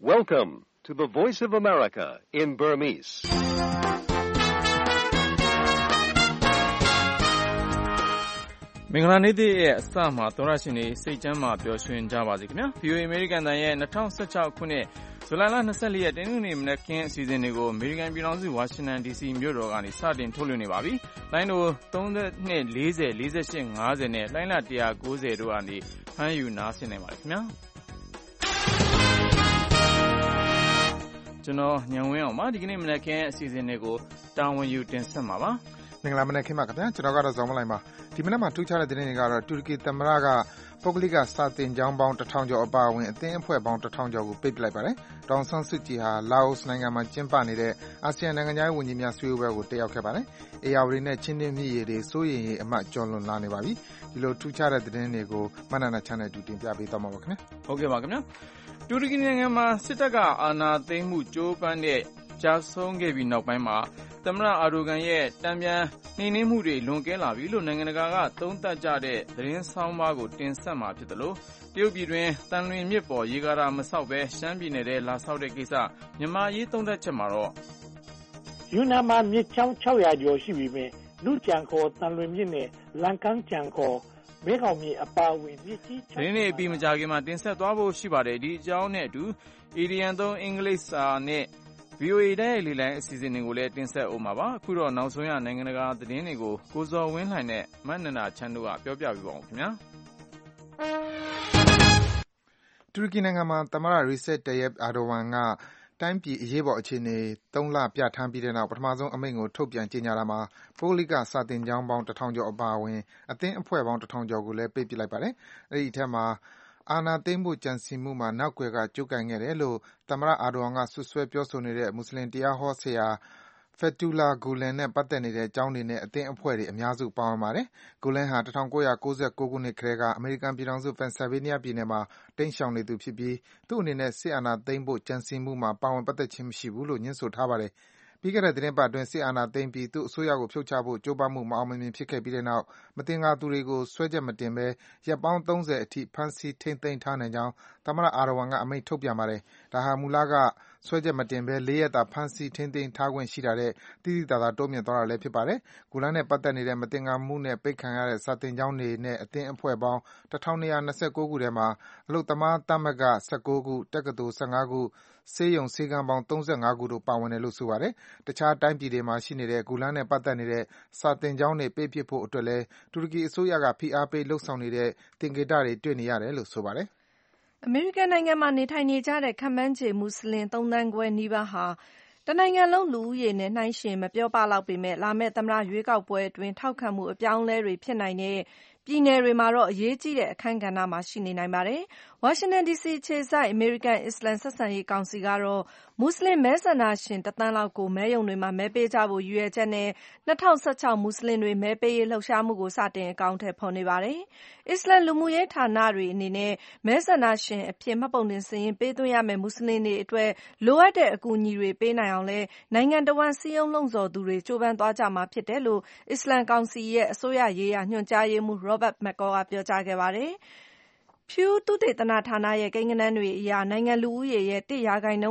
Welcome to the Voice of America in Burmese. ။မင်္ဂလာနေ့ရဲ့အစမှာသောရရှင်တွေစိတ်ချမ်းသာပျော်ရွှင်ကြပါစေခင်ဗျာ။ VOA American တန်ရဲ့2016ခုနှစ်ဇူလိုင်လ24ရက်တနင်္ဂနွေမနက်ခင်းအစီအစဉ်တွေကို American ပြည်ထောင်စု Washington DC မြို့တော်ကနေစတင်ထုတ်လွှင့်နေပါပြီ။လိုင်းတို့32 40 48 50နဲ့လိုင်းလ190တို့ကနေဖမ်းယူနားဆင်နိုင်ပါတယ်ခင်ဗျာ။ကျွန်တော်ညံဝင်းအောင်ပါဒီကနေ့မနက်ခင်းအစီအစဉ်တွေကိုတာဝန်ယူတင်ဆက်မှာပါမင်္ဂလာမနက်ခင်းပါခင်ဗျာကျွန်တော်ကတော့ဇော်မလိုက်ပါဒီမနက်မှာထူးခြားတဲ့သတင်းတွေကတော့တူရကီသမ္မတကပုဂ္ဂလိကစာသင်ကျောင်းပေါင်း1000ကျော်အပါအဝင်အသင်းအဖွဲ့ပေါင်း1000ကျော်ကိုပိတ်ပစ်လိုက်ပါတယ်တောင်ဆန်းစုကြည်ဟာလာအိုနိုင်ငံမှာကျင်းပနေတဲ့အာဆီယံနိုင်ငံသားဝန်ကြီးများဆွေးနွေးပွဲကိုတက်ရောက်ခဲ့ပါတယ်အေယာဝတီနဲ့ချင်းတွင်းမြစ်ရည်တွေစိုးရိမ်ရေးအမှတ်ကျော်လွန်လာနေပါပြီဒီလိုထူးခြားတဲ့သတင်းတွေကိုမနက်နက် channel 2တင်ပြပေးသွားမှာပါခင်ဗျာဟုတ်ကဲ့ပါခင်ဗျာတူရကီနိုင်ငံမှာစစ်တပ်ကအာဏာသိမ်းမှုကြိုးပမ်းတဲ့ကြာဆုံးခဲ့ပြီးနောက်ပိုင်းမှာသမ္မတအာဒိုဂန်ရဲ့တံပြန်နှိမ်နင်းမှုတွေလွန်ကဲလာပြီလို့နိုင်ငံတကာကသုံးသပ်ကြတဲ့သတင်းဆောင်းပါးကိုတင်ဆက်မှာဖြစ်တယ်လို့တရုတ်ပြည်တွင်တန်လွင်မြစ်ပေါ်ရေကာတာမဆောက်ဘဲရှမ်းပြည်နယ်ထဲလာဆောက်တဲ့ကိစ္စမြန်မာရေးသုံးသပ်ချက်မှာတော့ယူနန်မှာမြစ်ချောင်း600ကျော်ရှိပြီပဲလူကြံခေါ်တန်လွင်မြစ်နဲ့လန်ကန်းကြံခေါ်မဲခေါင်မြစ်အပါအဝင်မြစ်ကြီးဒီနေ့ပြီးမကြခင်မှာတင်ဆက်သွားဖို့ရှိပါတယ်ဒီအကြောင်းနဲ့အတူ ADN 3အင်္ဂလိပ်စာနဲ့ VOA တဲ့လေလိုင်းအစီအစဉ်တွေကိုလည်းတင်ဆက်အောင်ပါပါအခုတော့နောက်ဆုံးရနိုင်ငံတကာသတင်းတွေကိုကိုဇော်ဝင်းလှိုင်နဲ့မတ်နန္ဒာချမ်းတို့ကပြောပြပေးပါဦးခင်ဗျာတူရကီနိုင်ငံမှာသမ္မတ Recep Tayyip Erdogan ကတိုင်းပြည်အရေးပေါ်အခြေအနေ3လပြဋ္ဌာန်းပြီးတဲ့နောက်ပထမဆုံးအမိန့်ကိုထုတ်ပြန်ကြေညာတာမှာပုဂ္ဂလိကစာသင်ကျောင်းပေါင်း1000ကျော်အပါအဝင်အသင်းအဖွဲ့ပေါင်း1000ကျော်ကိုလည်းပိတ်ပစ်လိုက်ပါတယ်အဲဒီအထက်မှာအာဏာသိမ်းဖို့ကြံစည်မှုမှာနောက်ကွယ်ကကြိုးကိုင်ခဲ့တယ်လို့သမ္မတအာဒိုဝမ်ကစွပ်စွဲပြောဆိုနေတဲ့မွတ်ဆလင်တရားဟောဆရာ Fethullah Gulen နဲ့ပတ်သက်နေတဲ့ကျောင်းတွေနဲ့အသင်းအဖွဲ့တွေအများစုပါဝင်ပါတယ်။ Gulen ဟာ1999ခုနှစ်ကတည်းကအမေရိကန်ပြည်ထောင်စု Pennsylvania ပြည်နယ်မှာတိမ်းရှောင်နေသူဖြစ်ပြီးသူ့အနေနဲ့စစ်အာဏာသိမ်းဖို့ကြံစည်မှုမှာပါဝင်ပတ်သက်ခြင်းမရှိဘူးလို့ငြင်းဆိုထားပါတယ်ပြီးခဲ့တဲ့သီတင်းပတ်အတွင်းစစ်အာဏာသိမ်းပြီးသူ့အစိုးရကိုဖြုတ်ချဖို့ကြိုးပမ်းမှုမအောင်မမြင်ဖြစ်ခဲ့ပြီးတဲ့နောက်မသင်္ကာသူတွေကိုစွဲချက်မတင်ဘဲရက်ပေါင်း30အထိဖမ်းဆီးထိန်းသိမ်းထားနိုင်ကြောင်းသမ္မတအာဒိုဝမ်ကအမိန့်ထုတ်ပြန်ပါတယ်ဒါဟာမူလကစွဲချက်မတင်ဘဲ4ရက်သာဖမ်းဆီးထိန်းသိမ်းထားခွင့်ရှိတာတဲ့တိတိကျကျတိုးမြင့်သွားတာလည်းဖြစ်ပါတယ်။ဂူလန်နဲ့ပတ်သက်နေတဲ့မသင်္ကာမှုနဲ့ပိတ်ခံရတဲ့စာသင်ကျောင်းတွေနဲ့အသင်းအဖွဲ့ပေါင်း1229ခုထဲမှာအလုပ်သမားသမဂ္ဂ19ခုတက္ကသိုလ်15ခုဆေးရုံဆေးခန်းပေါင်း35ခုတို့ပါဝင်တယ်လို့ဆိုပါတယ်။တခြားတိုင်းပြည်တွေမှာရှိနေတဲ့ဂူလန်နဲ့ပတ်သက်နေတဲ့စာသင်ကျောင်းတွေပိတ်ပစ်ဖို့အတွက်လည်းတူရကီအစိုးရကဖိအားပေးလုပ်ဆောင်နေတဲ့သင်္ကေတတွေတွေ့နေရတယ်လို့ဆိုပါတယ်။အမေရိကန်နိုင်ငံမှာနေထိုင်နေကြတဲ့ခန့်မှန်းခြေမွတ်ဆလင်3သန်းခွဲနီးပါးဟာတနိုင်ငံလုံးလူဦးရေနဲ့နှိုင်းယှဉ်မပြောပလောက်ပေမဲ့လာမယ့်သမ္မတရွေးကောက်ပွဲအတွင်းထောက်ခံမှုအပြောင်းအလဲတွေဖြစ်နိုင်တဲ့ပြည်နယ်တွေမှာတော့အရေးကြီးတဲ့အခန်းကဏ္ဍမှာရှိနေနိုင်ပါတယ်။ ဝါရှင်တန် ဒီစီအခြေစိုက်အမေရိကန်အစ္စလာမ်ဆက်ဆံရေးကောင်စီကတော့မွတ်ဆလင်မဲဆန္ဒရှင်1သန်းလောက်ကိုမဲရုံတွေမှာမဲပေးကြဖို့ရည်ရွယ်ချက်နဲ့2016မွတ်ဆလင်တွေမဲပေးရေးလှုပ်ရှားမှုကိုစတင်အကောင်အထည်ဖော်နေပါတယ်။အစ္စလာမ်လူမှုရေးဌာနတွေအနေနဲ့မဲဆန္ဒရှင်အဖြစ်မှတ်ပုံတင်စာရင်းပေးသွင်းရမယ့်မွတ်ဆလင်တွေအတွက်လိုအပ်တဲ့အကူအညီတွေပေးနိုင်အောင်လည်းနိုင်ငံတော်ဝန်စည်းရုံးလှုံ့ဆော်သူတွေကြိုးပမ်းသွားကြမှာဖြစ်တယ်လို့အစ္စလာမ်ကောင်စီရဲ့အစိုးရရေးရာညွှန်ကြားရေးမှူး Robert McCaul ကပြောကြားခဲ့ပါတယ်။ Pew သုတေသနဌာနရဲ့ကိန်းဂဏန်းတွေအရနိုင်ငံလူဦးရေရဲ့1%ကနေ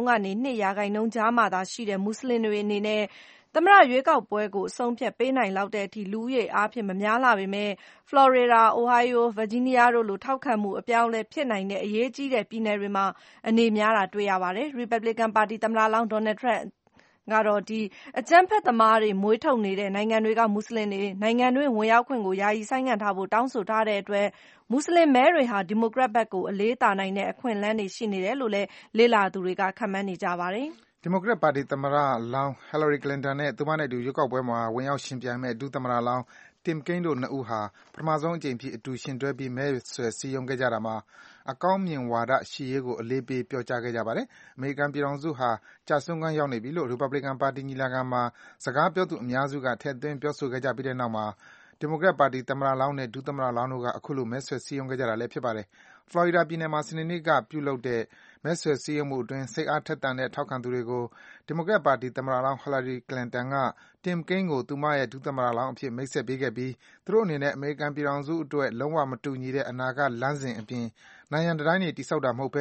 2%ကြားမှာသာရှိတဲ့မွတ်ဆလင်တွေအနေနဲ့သမ္မတရွေးကောက်ပွဲကိုအဆုံးဖြတ်ပေးနိုင်လောက်တဲ့အထိလူဦးရေအားဖြင့်မများလှပေမဲ့ဖလော်ရီဒါ၊အိုဟိုင်းယိုး၊ဗာဂျီးနီးယားတို့လိုထောက်ခံမှုအပြောင်းအလဲဖြစ်နိုင်တဲ့အရေးကြီးတဲ့ပြည်နယ်တွေမှာအနေများတာတွေ့ရပါတယ်။ ရီပတ်ဘလစ်ကန်ပါတီသမ္မတလောင်းဒေါ်နယ်ထရမ့်ကတော့အကြမ်းဖက်သမားတွေမွေးထုတ်နေတဲ့နိုင်ငံတွေကမွတ်ဆလင်တွေနိုင်ငံတွင်းဝင်ရောက်ခွင့်ကိုယာယီဆိုင်းငံ့ထားဖို့တောင်းဆိုထားတဲ့အတွက်မွတ်ဆလင်မဲတွေဟာဒီမိုကရက်ဘက်ကိုအလေးသာနိုင်တဲ့အခွင့်အလမ်းတွေရှိနေတယ်လို့လည်းလေ့လာသူတွေကခန့်မှန်းနေကြပါတယ်။ဒီမိုကရက်ပါတီသမ္မတလောင်း Hillary Clinton နဲ့သူမနဲ့အတူရွေးကောက်ပွဲမှာဝင်ရောက်ယှဉ်ပြိုင်မယ့်ဒုသမ္မတလောင်း Tim Kaine တို့နှစ်ဦးဟာပထမဆုံးအကြိမ်အဖြစ်အတူယှဉ်တွဲပြီးမဲဆွယ်စည်းရုံးခဲ့ကြတာမှာအကောင်းမြင်ဝါဒရှိရေးကိုအလေးပေးပြောကြားခဲ့ကြပါတယ်။အမေရိကန်ပြည်ထောင်စုဟာကျဆုံးခန်းရောက်နေပြီလို့ရီပတ်ဘလစ်ကန်ပါတီညီလာခံမှာစကားပြောသူအများစုကထည့်သွင်းပြောဆိုခဲ့ကြပြီးတဲ့နောက်မှာဒီမိုကရက်ပါတီသမ္မတလောင်းနဲ့ဒုသမ္မတလောင်းတို့ကအခုလိုမဲဆွယ်စည်းရုံးခဲ့ကြတာလည်းဖြစ်ပါတယ်။ဖလော်ရီဒါပြည်နယ်မှာစနေနေ့ကပြုလုပ်တဲ့မဲဆွယ်စည်းရုံးမှုအတွင်းစိတ်အားထက်သန်တဲ့ထောက်ခံသူတွေကိုဒီမိုကရက်ပါတီသမ္မတလောင်း Hillary Clinton က Tim Kaine ကိုသူမရဲ့ဒုသမ္မတလောင်းအဖြစ်မိတ်ဆက်ပေးခဲ့ပြီးသူတို့အနေနဲ့အမေရိကန်ပြည်ထောင်စုအတွက်လုံးဝမတူညီတဲ့အနာဂတ်လမ်းစဉ်အပြင်နံရံတံတိုင်းတွေတည်ဆောက်တာမဟုတ်ဘဲပ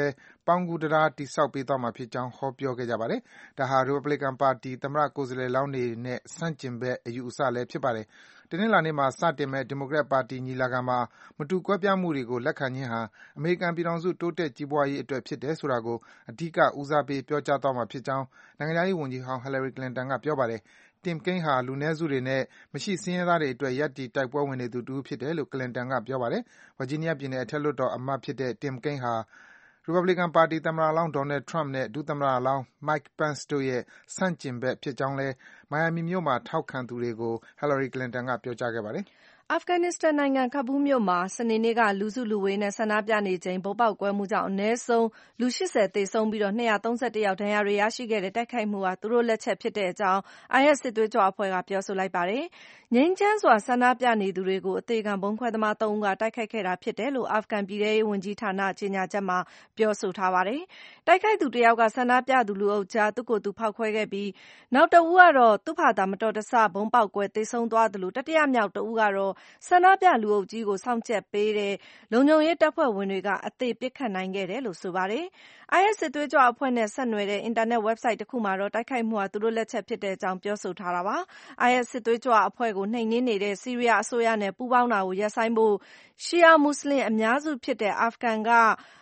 ပေါင်းကူးတံတားတည်ဆောက်ပေးသွားမှာဖြစ်ကြောင်း ဟောပြောခဲ့ကြပါတယ်။ ဒါဟာ ရီပတ်ဘလီကန်ပါတီ သမ္မတကိုယ်စားလှယ်လောင်းတွေနဲ့ ဆန့်ကျင်ဘက် အယူအဆလည်း ဖြစ်ပါတယ်။ တနင်္လာနေ့မှာ စတင်မယ့် ဒီမိုကရက်ပါတီညီလာခံမှာ မတူကွဲပြားမှုတွေကို လက်ခံခြင်းဟာ အမေရိကန်ပြည်ထောင်စု တိုးတက်ကြီးပွားရေးအတွက် ဖြစ်တယ်ဆိုတာကို အဓိက ဦးစားပေး ပြောကြားသွားမှာဖြစ်ကြောင်း နိုင်ငံခြားရေးဝန်ကြီးဟောင်း Hillary Clinton က ပြောပါတယ်။ Tim Kaine ဟာ လူနည်းစုတွေနဲ့ မရှိဆင်းရဲသားတွေအတွက် ရပ်တည် တိုက်ပွဲဝင်နေသူတဦးဖြစ်တယ်လို့ Clinton က ပြောပါတယ်။ Virginia ပြည်နယ် အထက်လွှတ်တော်အမတ်ဖြစ်တဲ့ Tim Kaine ဟာ ရီပတ်ဘလီကန်ပါတီ သမ္မတလောင်း Donald Trump နဲ့ ဒုသမ္မတလောင်း Mike Pence တို့ရဲ့ ဆန့်ကျင်ဘက်ဖြစ်ကြောင်းလည်း Miami မြို့မှာ ထောက်ခံသူတွေကို Hillary Clinton က ပြောကြားခဲ့ပါတယ်။အာဖဂန်နစ္စတန်နိုင်ငံ Kabul မြို့မှာ စနေနေ့က လူစုလူဝေးနဲ့ ဆန္ဒပြနေချိန် ဗုံးပေါက်ကွဲမှုကြောင့် အနည်းဆုံး လူ ၈၀ သေဆုံးပြီး ၂၃၁ ယောက် ဒဏ်ရာတွေရရှိခဲ့တဲ့ တိုက်ခိုက်မှုဟာ သူတို့လက်ချက်ဖြစ်ကြောင်း IS စစ်သွေးကြွအဖွဲ့က ပြောဆိုလိုက်ပါတယ်။ ငြိမ်းချမ်းစွာ ဆန္ဒပြနေသူတွေကို အသေခံဗုံးခွဲသမား ၃ ဦးက တိုက်ခိုက်ခဲ့တာဖြစ်တယ်လို့ အာဖဂန်ပြည်ထဲရေးဝန်ကြီးဌာန ကြေညာချက်မှာ ပြောဆိုထားပါတယ်။ တိုက်ခိုက်သူတယောက်က ဆန္ဒပြသူ လူအုပ်ကြား သူ့ကိုယ်သူ ဖောက်ခွဲခဲ့ပြီး နောက်တဦးကတော့ သူ့ဘာသာ မတော်တဆ ဗုံးပေါက်ကွဲ သေဆုံးသွားသလို တတိယမြောက်တဦးကတော့ ဆန္ဒပြလူအုပ်ကြီးကို စောင့်ကြပ်ပေးတဲ့ လုံခြုံရေးတပ်ဖွဲ့ဝင်တွေက အသေပစ်ခတ်နိုင်ခဲ့တယ်လို့ ဆိုပါတယ်။ IS စစ်သွေးကြွအဖွဲ့နဲ့ ဆက်နွယ်တဲ့ အင်တာနက် ဝက်ဘ်ဆိုက်တခုမှာတော့ တိုက်ခိုက်မှုဟာ သူတို့လက်ချက်ဖြစ်ကြောင်း ပြောဆိုထားတာပါ။ IS စစ်သွေးကြွအဖွဲ့ကို နှိမ်နင်းနေတဲ့ ဆီးရီးယားအစိုးရနဲ့ ပူးပေါင်းတာကို ရပ်ဆိုင်းဖို့ ရှီယာမွတ်ဆလင်အများစုဖြစ်တဲ့ အာဖဂန်က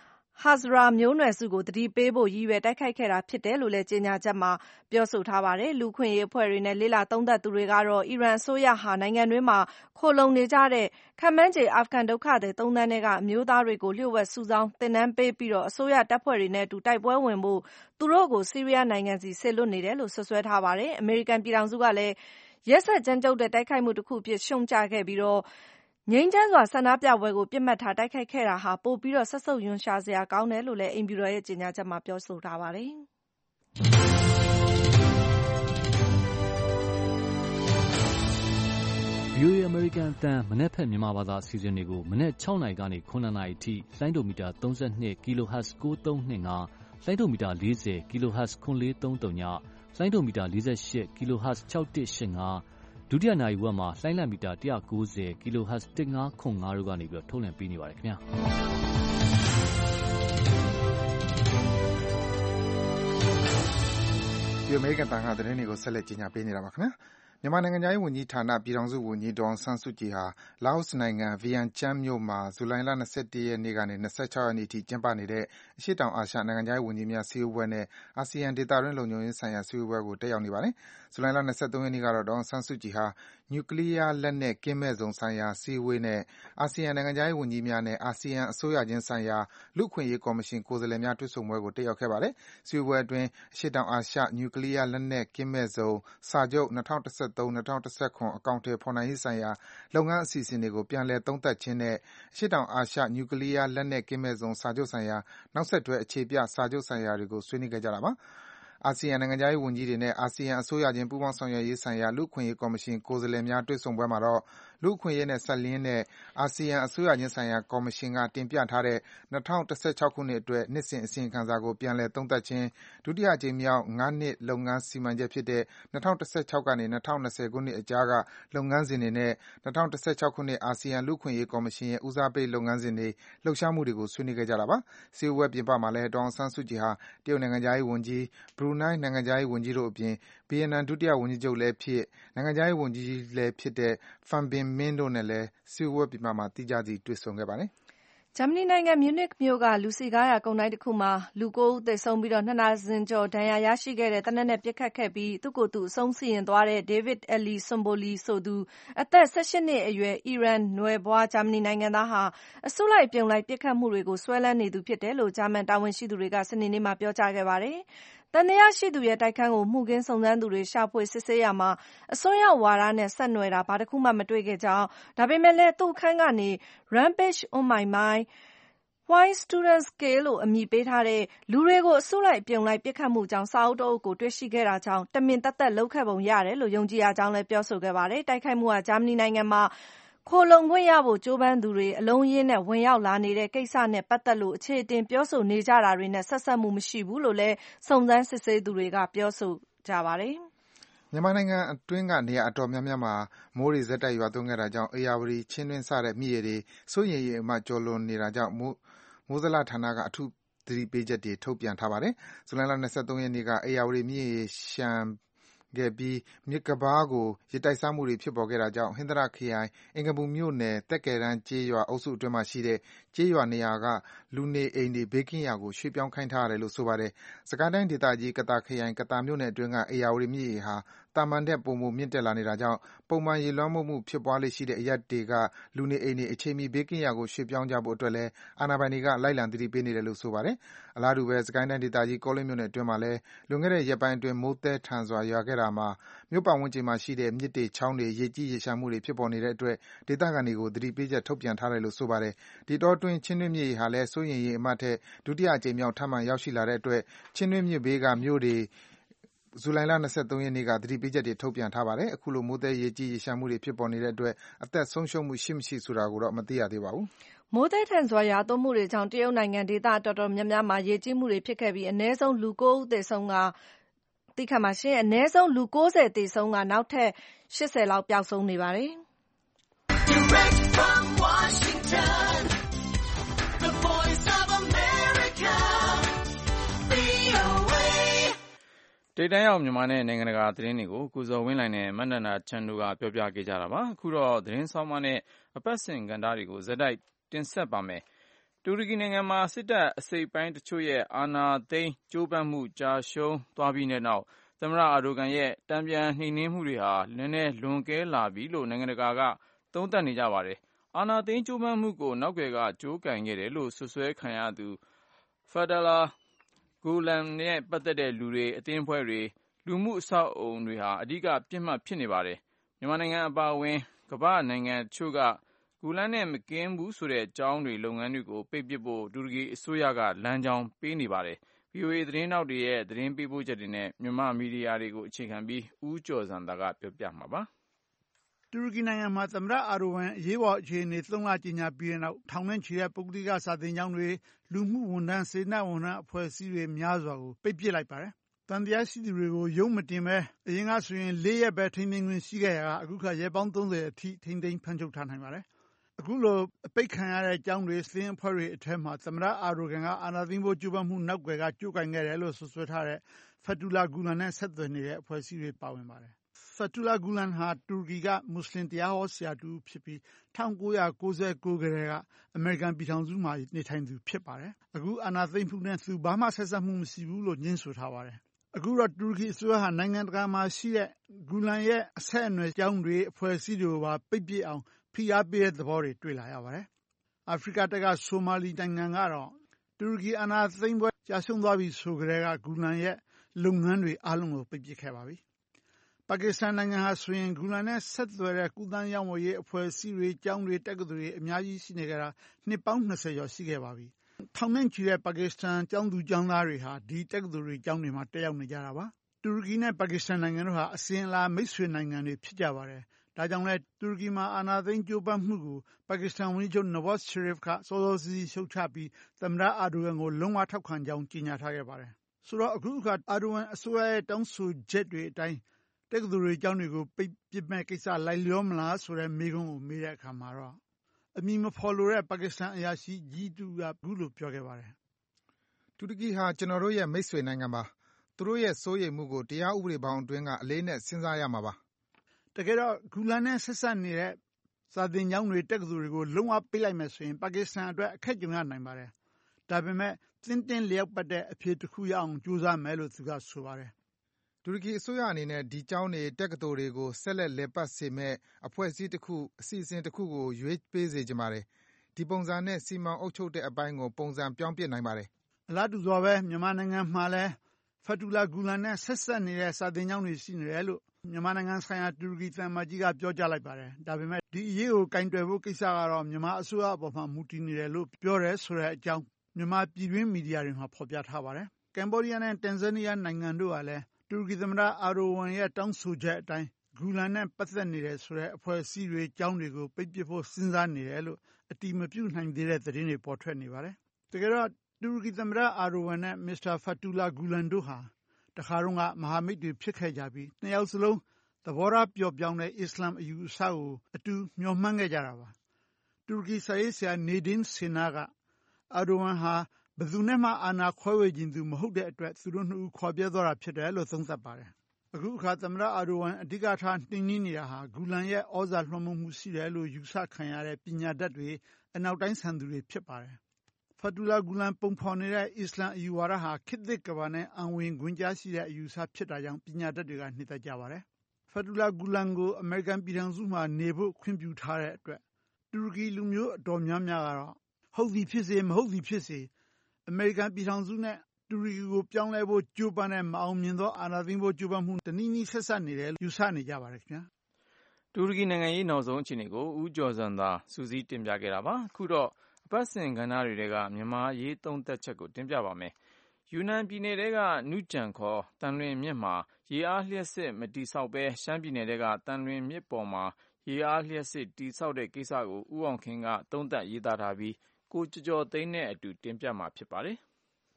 Hazara မျိုးနွယ်စုကို သတိပေးဖို့ ရည်ရွယ် တိုက်ခိုက်ခဲ့တာဖြစ်တယ်လို့လည်း ကြေညာချက်မှာ ပြောဆိုထားပါတယ်။ လူ့အခွင့်အရေးအဖွဲ့တွေနဲ့ လေ့လာသုံးသပ်သူတွေကတော့ အီရန်အစိုးရဟာ နိုင်ငံတွင်းမှာ ခိုလှုံနေကြတဲ့ ခန့်မှန်းခြေ အာဖဂန်ဒုက္ခသည် ၃ သန်းထဲက အမျိုးသားတွေကို လျှို့ဝှက်စုဆောင်း သင်တန်းပေးပြီး အစိုးရတပ်ဖွဲ့တွေနဲ့အတူ တိုက်ပွဲဝင်ဖို့ သူတို့ကို ဆီးရီးယားနိုင်ငံဆီ စေလွှတ်နေတယ်လို့ စွပ်စွဲထားပါတယ်။ အမေရိကန်ပြည်ထောင်စုကလည်း ရက်စက်ကြမ်းကြုတ်တဲ့ တိုက်ခိုက်မှုတခုအဖြစ် ရှုတ်ချခဲ့ပြီး ငြိမ်းချမ်းစွာ ဆန္ဒပြပွဲကို ပစ်မှတ်ထား တိုက်ခိုက်ခဲ့တာဟာ ပိုပြီး စက်ဆုပ်ရွံရှာစရာ ကောင်းတယ်လို့လည်း အိမ်ဖြူတော်ရဲ့ ကြေညာချက်မှာ ပြောဆိုထားပါတယ်။ VOA အမေရိကန်အသံ မနက်ဖြန်မြန်မာဘာသာအစီအစဉ်တွေကို မနက် 6 နာရီကနေ 9 နာရီအထိ လိုင်းဒိုမီတာ 32 kHz 9325 လိုင်းဒိုမီတာ 40 kHz 9430 ည လိုင်းဒိုမီတာ 48 kHz 6185 ဒုတိယနာရီဝက်မှာ လိုင်းလံမီတာ 190 kHz 1505 တို့ကနေ ထုတ်လွှင့်ပေးနေပါတယ်ခင်ဗျာ။ဒီအမေရိကန်တန်ခါသတင်းတွေကို ဆက်လက်ကြီးညာပေးနေတာပါခင်ဗျာ။ မြန်မာနိုင်ငံခြားရေးဝန်ကြီးဌာန ပြည်ထောင်စုဝန်ကြီး ဒေါ်အောင်ဆန်းစုကြည်ဟာ လာအိုနိုင်ငံ Vientiane မြို့မှာ ဇူလိုင်လ ၂၁ ရက်နေ့ကနေ ၂၆ ရက်နေ့အထိ ကျင်းပနေတဲ့ အရှေ့တောင်အာရှ နိုင်ငံခြားရေးဝန်ကြီးများ စည်းဝေးပွဲနဲ့ အာဆီယံဒေသတွင်း လုံခြုံရေးဆိုင်ရာ စည်းဝေးပွဲကို တက်ရောက်နေပါတယ်။ ဇူလိုင်လ ၂၃ ရက်နေ့ကတော့ ဒေါ်အောင်ဆန်းစုကြည်ဟာ နျူကလီးယားလက်နက်ကင်းမဲ့ဇုံဆိုင်ရာ အစည်းအဝေးနဲ့ အာဆီယံနိုင်ငံခြားရေးဝန်ကြီးများနဲ့ အာဆီယံအစိုးရချင်းဆိုင်ရာ လူ့အခွင့်အရေးကော်မရှင် ကိုယ်စားလှယ်များ တွေ့ဆုံပွဲကို တက်ရောက်ခဲ့ပါတယ်။ စည်းဝေးပွဲအတွင်း အရှေ့တောင်အာရှ နျူကလီးယားလက်နက်ကင်းမဲ့ဇုံ စာချုပ် ၂၀၁၃-၂၀၁၇ အကောင်အထည်ဖော်နိုင်ရေးဆိုင်ရာ လုပ်ငန်းအစီအစဉ်တွေကို ပြန်လည်သုံးသပ်ခြင်းနဲ့ အရှေ့တောင်အာရှ နျူကလီးယားလက်နက်ကင်းမဲ့ဇုံ စာချုပ်ဆိုင်ရာ နောက်ဆက်တွဲ အခြေပြ စာချုပ်ဆိုင်ရာတွေကို ဆွေးနွေးခဲ့ကြတာပါ။ အာဆီယံနိုင်ငံခြားရေးဝန်ကြီးတွေနဲ့ အာဆီယံအစိုးရချင်း ပူးပေါင်းဆောင်ရွက်ရေးဆိုင်ရာ လူ့အခွင့်အရေးကော်မရှင် ကိုယ်စားလှယ်များ တွေ့ဆုံပွဲမှာတော့ လူ့အခွင့်အရေးနဲ့စပ်လျဉ်းတဲ့ အာဆီယံအစိုးရချင်းဆိုင်ရာ ကော်မရှင်က တင်ပြထားတဲ့ ၂၀၁၆ ခုနှစ်အတွက် နှစ်စဉ်အစီရင်ခံစာကို ပြန်လည်သုံးသပ်ခြင်း၊ ဒုတိယအကြိမ်မြောက် ၅ နှစ်လုပ်ငန်းစီမံချက်ဖြစ်တဲ့ ၂၀၁၆ ကနေ ၂၀၂၀ ခုနှစ်အကြားက လုပ်ငန်းစဉ်တွေနဲ့ ၂၀၁၆ ခုနှစ် အာဆီယံ လူ့အခွင့်အရေးကော်မရှင်ရဲ့ ဦးစားပေးလုပ်ငန်းစဉ်တွေ၊ လှုပ်ရှားမှုတွေကို ဆွေးနွေးခဲ့ကြတာပါ။ စည်းဝေးပွဲပြင်ပမှာလည်း ဒေါ်အောင်ဆန်းစုကြည်ဟာ တရုတ်နိုင်ငံခြားရေးဝန်ကြီး၊ ဘရူနိုင်း နိုင်ငံခြားရေးဝန်ကြီးတို့အပြင် ဗီယက်နမ် ဒုတိယဝန်ကြီးချုပ်လည်းဖြစ်၊ နိုင်ငံခြားရေးဝန်ကြီးလည်းဖြစ်တဲ့ Pham Binh Minh တို့နဲ့လည်း စည်းဝေးပွဲပြင်ပမှာ သီးခြားစီ တွေ့ဆုံခဲ့ပါတယ်။ဂျာမနီနိုင်ငံ မြူးနစ်မြို့က လူစည်ကားရာ ကုန်တိုက်တခုမှာ လူ ၉ ဦးသေဆုံးပြီး ၂ ဒါဇင်ကျော် ဒဏ်ရာရရှိခဲ့တဲ့ သေနတ်နဲ့ ပစ်ခတ်ခဲ့ပြီး သူ့ကိုယ်သူ အဆုံးစီရင်သွားတဲ့ David Ali Somboli ဆိုသူ အသက် ၁၈ နှစ်အရွယ် အီရန်နွယ်ဖွား ဂျာမနီနိုင်ငံသားဟာ အစုလိုက်အပြုံလိုက် ပစ်ခတ်မှုတွေကို စွဲလန်းနေသူဖြစ်တယ်လို့ ဂျာမန်တာဝန်ရှိသူတွေက စနေနေ့မှာ ပြောကြားခဲ့ပါတယ်။ သံသယရှိသူရဲ့ တိုက်ခန်းကို မှုခင်းစုံစမ်းသူတွေ ရှာဖွေ စစ်ဆေးရာမှာ အစွန်းရောက်ဝါဒနဲ့ ဆက်နွယ်တာ ဘာတခုမှ မတွေ့ခဲ့ကြောင်း၊ ဒါပေမယ့်လည်း သူ့အခန်းကနေ Rampage on My Mind – Why Students Kill လို့ အမည်ပေးထားတဲ့ လူတွေကို အစုလိုက်အပြုံလိုက် ပစ်ခတ်မှုအကြောင်း စာအုပ်တအုပ်ကို တွေ့ရှိခဲ့တာကြောင့် တမင်သက်သက် လုပ်ခဲ့ပုံရတယ်လို့ ယုံကြည်ရကြောင်းလည်း ပြောဆိုခဲ့ပါတယ်။ တိုက်ခိုက်မှုဟာ ဂျာမနီနိုင်ငံမှာ ခိုလှုံခွင့်ရဖို့ ကြိုးပမ်းသူတွေ အလုံးအရင်းနဲ့ ဝင်ရောက်လာနေတဲ့ကိစ္စနဲ့ ပတ်သက်လို့ အခြေအတင် ပြောဆိုနေကြတာတွေနဲ့ ဆက်စပ်မှုမရှိဘူးလို့လည်း စုံစမ်းစစ်ဆေးသူတွေက ပြောဆိုကြပါတယ်။မြန်မာနိုင်ငံအတွင်းက နေရာအတော်များများမှာ မိုးတွေ ဆက်တိုက်ရွာသွန်းခဲ့တာကြောင့် ဧရာဝတီ၊ ချင်းတွင်း စတဲ့ မြစ်ရေတွေ စိုးရိမ်ရေအမှတ် ကျော်လွန်နေတာကြောင့် မိုးဇလဌာနက အထူးသသတိပေးချက်တွေထုတ်ပြန်ထားပါတယ်။ဇူလိုင်လ23ရက်နေ့ကဧရာဝတီမြစ်ရေလျှံခဲ့ပြီးမြစ်ကမ်းပါးကိုရေတိုက်စားမှုတွေဖြစ်ပေါ်ခဲ့တာကြောင့်ဟင်္သာတခရိုင်အင်္ဂပူမြို့နယ်သက်ကယ်တန်းကျေးရွာအုပ်စုအတွင်းမှာရှိတဲ့ကျေးရွာနေရာကလူနေအိမ်တွေဘေးကင်းရာကိုရွှေ့ပြောင်းခိုင်းထားရတယ်လို့ဆိုပါတယ်။စစ်ကိုင်းတိုင်းဒေသကြီးကသာခရိုင်ကသာမြို့နယ်အတွင်းကဧရာဝတီမြစ်ရေဟာသာမန်ထက်ပိုမိုမြင့်တက်လာနေတာကြောင့်ပုံမှန်ရေလွှမ်းမိုးမှုဖြစ်ပွားလေ့ရှိတဲ့အရပ်တွေကလူနေအိမ်တွေအချိန်မီဘေးကင်းရာကိုရွှေ့ပြောင်းကြဖို့အတွက်လည်းအာဏာပိုင်တွေကလိုက်လံသတိပေးနေတယ်လို့ဆိုပါတယ်။အလားတူပဲစစ်ကိုင်းတိုင်းဒေသကြီးကောလင်းမြို့နယ်အတွင်းမှာလည်းလွန်ခဲ့တဲ့ရက်ပိုင်းအတွင်းမိုးသည်းထန်စွာရွာခဲ့တာမှာမြို့ပတ်ဝန်းကျင်မှာရှိတဲ့မြစ်တွေချောင်းတွေရေကြီးရေလျှံမှုတွေဖြစ်ပေါ်နေတဲ့အတွက်ဒေသခံတွေကိုသတိပေးချက်ထုတ်ပြန်ထားတယ်လို့ဆိုပါတယ်။ဒီတောအတွင်းချင်းတွင်းမြစ်ရေဟာလည်းစိုးရိမ်ရေအမှတ်ထက်ဒုတိယအကြိမ်မြောက်ထပ်မံရောက်ရှိလာတဲ့အတွက်ချင်းတွင်းမြစ်ဘေးကမြို့တွေဇူလိုင်လ23ရက်နေ့ကသတိပေးချက်တွေထုတ်ပြန်ထားပါတယ်။အခုလိုမိုးသည်းရေကြီးရေလျှံမှုတွေဖြစ်ပေါ်နေတဲ့အတွက်အသက်ဆုံးရှုံးမှုရှိမရှိဆိုတာကိုတော့မသိရသေးပါဘူး။မိုးသည်းထန်စွာရွာသွန်းမှုတွေကြောင့်တရုတ်နိုင်ငံဒေသတော်တော်များများမှာရေကြီးမှုတွေဖြစ်ခဲ့ပြီးအနည်းဆုံးလူ9ဦးသေဆုံးကအနည်းဆုံးလူ90သေဆုံးကနောက်ထပ်80လောက်ပျောက်ဆုံးနေပါတယ်။ Direct from Washington, the Voice of America, VOA ဒေသရောက်မြန်မာနဲ့နိုင်ငံတကာသတင်းတွေကိုကိုဇော်ဝင်းလှိုင်နဲ့မန္တနာချန်တို့ကပြောပြခဲ့ကြတာပါအခုတော့သတင်းဆောင်မနဲ့အပတ်စဉ်ကဏ္ဍတွေကိုဇက်တိုက်တင်ဆက်ပါမယ်တူရကီနိုင်ငံမှာစစ်တပ်အစိပ်ပိုင်းတချို့ရဲ့အာဏာသိမ်းကြိုးပမ်းမှုကြာရှုံးသွားပြီးတဲ့နောက်သမ္မတအာဒိုကန်ရဲ့တံပြန်နှိမ်နင်းမှုတွေဟာနည်းနည်းလွန်ကဲလာပြီလို့နိုင်ငံတကာကသုံးသပ်နေကြပါတယ်အာဏာသိမ်းကြိုးပမ်းမှုကိုနောက်ွယ်ကကြိုးကင်ခဲ့တယ်လို့ဆွဆွဲခံရသူFethullah Gulen နဲ့ပတ်သက်တဲ့လူတွေအသင်းအဖွဲ့တွေလူမှုအဆောက်အအုံတွေဟာအဓိကပြစ်မှတ်ဖြစ်နေပါတယ်မြန်မာနိုင်ငံအပါအဝင်ကမ္ဘာနိုင်ငံတချို့ကဂူလန်နဲ့မကင်းဘူးဆိုတဲ့ကျောင်းတွေလုပ်ငန်းတွေကိုပိတ်ပစ်ဖို့တူရကီအစိုးရကလမ်းကြောင်းပေးနေပါတယ်။ VOA သတင်းတောက်တွေရဲ့သတင်းပေးပို့ချက်တွေနဲ့မြန်မာမီဒီယာတွေကိုအခြေခံပြီးဦးကျော်ဇံသာကပြောပြမှာပါ။တူရကီနိုင်ငံမှာသမ္မတအာဒိုဝမ်အရေးပေါ်အခြေအနေ3လကြီးညာပြီးတဲ့နောက်ထောင်နဲ့ချီတဲ့ပုဂ္ဂလိကစာသင်ကျောင်းတွေလူမှုဝန်ထမ်းစေတနာဝန်ထမ်းအဖွဲ့အစည်းတွေများစွာကိုပိတ်ပစ်လိုက်ပါတယ်။တန်တရားရှိသူတွေကိုရုံးမတင်ပဲအရင်ကဆိုရင်4ရက်ပဲထိန်းသိမ်းခွင့်ရှိခဲ့ရတာအခုခါရက်ပေါင်း30အထိထိန်းသိမ်းဖမ်းချုပ်ထားနိုင်ပါတယ်။အခုလိုအပိတ်ခံရတဲ့ကျောင်းတွေစင်းအဖွဲ့တွေအထက်မှာသမ္မတအာဒိုကန်ကအာဏာသိမ်းဖို့ကြိုးပမ်းမှုနောက်ွယ်ကကြိုးကင်ခဲ့တယ်လို့ဆွဆွဲထားတဲ့Fethullah Gulen နဲ့ဆက်သွယ်နေတဲ့အဖွဲ့အစည်းတွေပါဝင်ပါတယ်။ Fethullah Gulen ဟာတူရကီကမွတ်စလင်တရားဟောဆရာတူဖြစ်ပြီး1999ကတည်းကအမေရိကန်ပြည်ထောင်စုမှာနေထိုင်သူဖြစ်ပါတယ်။အခုအာဏာသိမ်းမှုနဲ့သူဘာမှဆက်စပ်မှုမရှိဘူးလို့ညှင်းဆိုထားပါတယ်။အခုတော့တူရကီအစိုးရဟာနိုင်ငံတကာမှာရှိတဲ့ဂူလန်ရဲ့အဆက်အနွယ်ကျောင်းတွေအဖွဲ့အစည်းတွေကိုပါပိတ်ပစ်အောင်ဖိအားပေးတဲ့သဘောတွေတွေ့လာရပါတယ်။အာဖရိကတိုက်ကဆိုမာလီနိုင်ငံကတော့တူရကီအာဏာသိမ်းပွဲကြာရှုံးသွားပြီဆိုကြတဲ့ကဂူလန်ရဲ့လုပ်ငန်းတွေအားလုံးကိုပိတ်ပစ်ခဲ့ပါပြီ။ပါကစ္စတန်နိုင်ငံဟာဆိုရင်ဂူလန်နဲ့ဆက်သွယ်တဲ့ကုသရောင်းဝယ်ရေးအဖွဲ့အစည်းတွေကျောင်းတွေတက္ကသိုလ်တွေအများကြီးရှိနေကြတာနှစ်ပေါင်း20ကျော်ရှိခဲ့ပါပြီ။ထောင်နဲ့ချီတဲ့ပါကစ္စတန်ကျောင်းသူကျောင်းသားတွေဟာဒီတက္ကသိုလ်တွေကျောင်းတွေမှာတက်ရောက်နေကြတာပါ။တူရကီနဲ့ပါကစ္စတန်နိုင်ငံတို့ဟာအစဉ်အလာမိတ်ဆွေနိုင်ငံတွေဖြစ်ကြပါတယ်။ဒါကြောင့်လဲတူရကီမှာအာဏာသိမ်းကြိုးပမ်းမှုကိုပါကစ္စတန်ဝန်ကြီးချုပ် Nawaz Sharif ကစောစောစီးစီးရှုတ်ချပြီးသမ္မတအာဒိုဝမ်ကိုလုံးဝထောက်ခံကြောင်းကြေညာထားခဲ့ပါတယ်။ဆိုတော့အခုအခါအာဒိုဝမ်အစိုးရရဲ့တောင်းဆိုချက်တွေအတိုင်းတက္ကသိုလ်တွေကျောင်းတွေကိုပိတ်ပစ်မဲ့ကိစ္စလိုက်လျောမလားဆိုတဲ့မေးခွန်းကိုမေးတဲ့အခါမှာတော့အမည်မဖော်လိုတဲ့ပါကစ္စတန်အရာရှိကြီးတူကဘူးလို့ပြောခဲ့ပါတယ်။တူရကီဟာကျွန်တော်တို့ရဲ့မိတ်ဆွေနိုင်ငံပါ။သူတို့ရဲ့စိုးရိမ်မှုကိုတရားဥပဒေဘောင်အတွင်းကအလေးနဲ့စဉ်းစားရမှာပါ။တကယ်တော့ဂူလန်နဲ့ဆက်ဆက်နေတဲ့စာသင်ကျောင်းတွေတက္ကသိုလ်တွေကိုလုံးဝပိတ်လိုက်မယ်ဆိုရင်ပါကစ္စတန်အတွက်အခက်ကြုံရနိုင်ပါတယ်။ဒါပေမဲ့တင်းတင်းလျောက်ပတ်တဲ့အဖြစ်တစ်ခုရအောင်ကြိုးစားမယ်လို့သူကဆိုပါတယ်။တူရကီအစိုးရအနေနဲ့ဒီကျောင်းတွေတက္ကသိုလ်တွေကိုဆက်လက်လည်ပတ်စေမဲ့အဖွဲ့အစည်းတစ်ခုအစီအစဉ်တစ်ခုကိုရွေးပေးစေချင်ပါတယ်။ဒီပုံစံနဲ့စီမံအုပ်ချုပ်တဲ့အပိုင်းကိုပုံစံပြောင်းပြနိုင်ပါတယ်။အလားတူစွာပဲမြန်မာနိုင်ငံမှာလည်းFethullah Gulenနဲ့ဆက်ဆက်နေတဲ့စာသင်ကျောင်းတွေရှိနေတယ်လို့မြန်မာနိုင်ငံဆိုင်ရာတူရကီသံအမတ်ကြီးကပြောကြားလိုက်ပါတယ်။ဒါပေမဲ့ဒီအရေးကိုကင်တွယ်ဖို့ကိစ္စကတော့မြန်မာအစိုးရအပေါ်မှာမူတည်နေတယ်လို့ပြောတယ်ဆိုတဲ့အကြောင်းမြန်မာပြည်တွင်းမီဒီယာတွေမှာဖော်ပြထားပါတယ်။ကမ္ဘောဒီးယားနဲ့တန်ဇန်နီးယားနိုင်ငံတို့ကလည်းတူရကီသမ္မတအာဒိုဝမ်ရဲ့တောင်းဆိုချက်အတိုင်းဂူလန်နဲ့ပတ်သက်နေတယ်ဆိုတဲ့အဖွဲ့အစည်းတွေကျောင်းတွေကိုပိတ်ပစ်ဖို့စဉ်းစားနေတယ်လို့အတည်မပြုနိုင်သေးတဲ့သတင်းတွေပေါ်ထွက်နေပါတယ်။တကယ်တော့တူရကီသမ္မတအာဒိုဝမ်နဲ့မစ္စတာFethullah Gulenတို့ဟာတခါတော့ကမဟာမိတ်တွေဖြစ်ခဲ့ကြပြီးနှစ်ယောက်စလုံးသဘောထားပျော့ပြောင်းတဲ့အစ္စလာမ်အယူအဆကိုအတူမျှော်မှန်းခဲ့ကြတာပါ။တူရကီစာရေးဆရာနေဒင်းဆေနာကအာဒိုဝမ်ဟာဘယ်သူနဲ့မှအာဏာခွဲဝေခြင်းသူမဟုတ်တဲ့အတွက်သူတို့နှစ်ဦးခွာပြဲသွားတာဖြစ်တယ်လို့သုံးသပ်ပါတယ်။အခုအခါသမ္မတအာဒိုဝမ်အဓိကထားနှိမ်နင်းနေတာဟာဂူလန်ရဲ့ဩဇာလွှမ်းမိုးမှုရှိတယ်လို့ယူဆခံရတဲ့ပညာတတ်တွေအနောက်တိုင်းဆန်သူတွေဖြစ်ပါတယ်။ Fethullah Gulen ပုံဖော်နေတဲ့အစ္စလမ်အယူဝါဒဟာခေတ်သစ်ကမ္ဘာနဲ့အံဝင်ခွင်ကျရှိတဲ့အယူအဆဖြစ်တာကြောင့်ပညာတတ်တွေကနှစ်သက်ကြပါတယ်။ Fethullah Gulen ကိုအမေရိကန်ပြည်ထောင်စုမှာနေဖို့ခွင့်ပြုထားတဲ့အတွက်တူရကီလူမျိုးအတော်များများကတော့ဟုတ်သည်ဖြစ်စေမဟုတ်သည်ဖြစ်စေအမေရိကန်ပြည်ထောင်စုနဲ့တူရကီကိုပြောင်းလဲဖို့ကြိုးပမ်းတဲ့မအောင်မြင်သောအာဏာသိမ်းဖို့ကြိုးပမ်းမှုတနည်းနည်းဆက်စပ်နေတယ်လို့ယူဆနေကြပါတယ်ခင်ဗျာ။တူရကီနိုင်ငံရေးနောက်ဆုံးအခြေအနေကိုဦးကျော်စံသာစူးစီးတင်ပြခဲ့တာပါ။အခုတော့အပတ်စဉ်ကဏ္ဍတွေကမြန်မာရေးသုံးသက်ချက်ကိုတင်ပြပါမယ်။ယူနန်ပြည်နယ်ထဲကနုကြံခေါ်တန်လွင်မြစ်မှာရေအားလျှပ်စစ်မတည်ဆောက်ပဲရှမ်းပြည်နယ်ထဲကတန်လွင်မြစ်ပေါ်မှာရေအားလျှပ်စစ်တည်ဆောက်တဲ့ကိစ္စကိုဦးအောင်ခင်ကသုံးသပ်ရေးသားထားပြီးကိုကျော်သိန်းနဲ့အတူတင်ပြမှာဖြစ်ပါတယ်။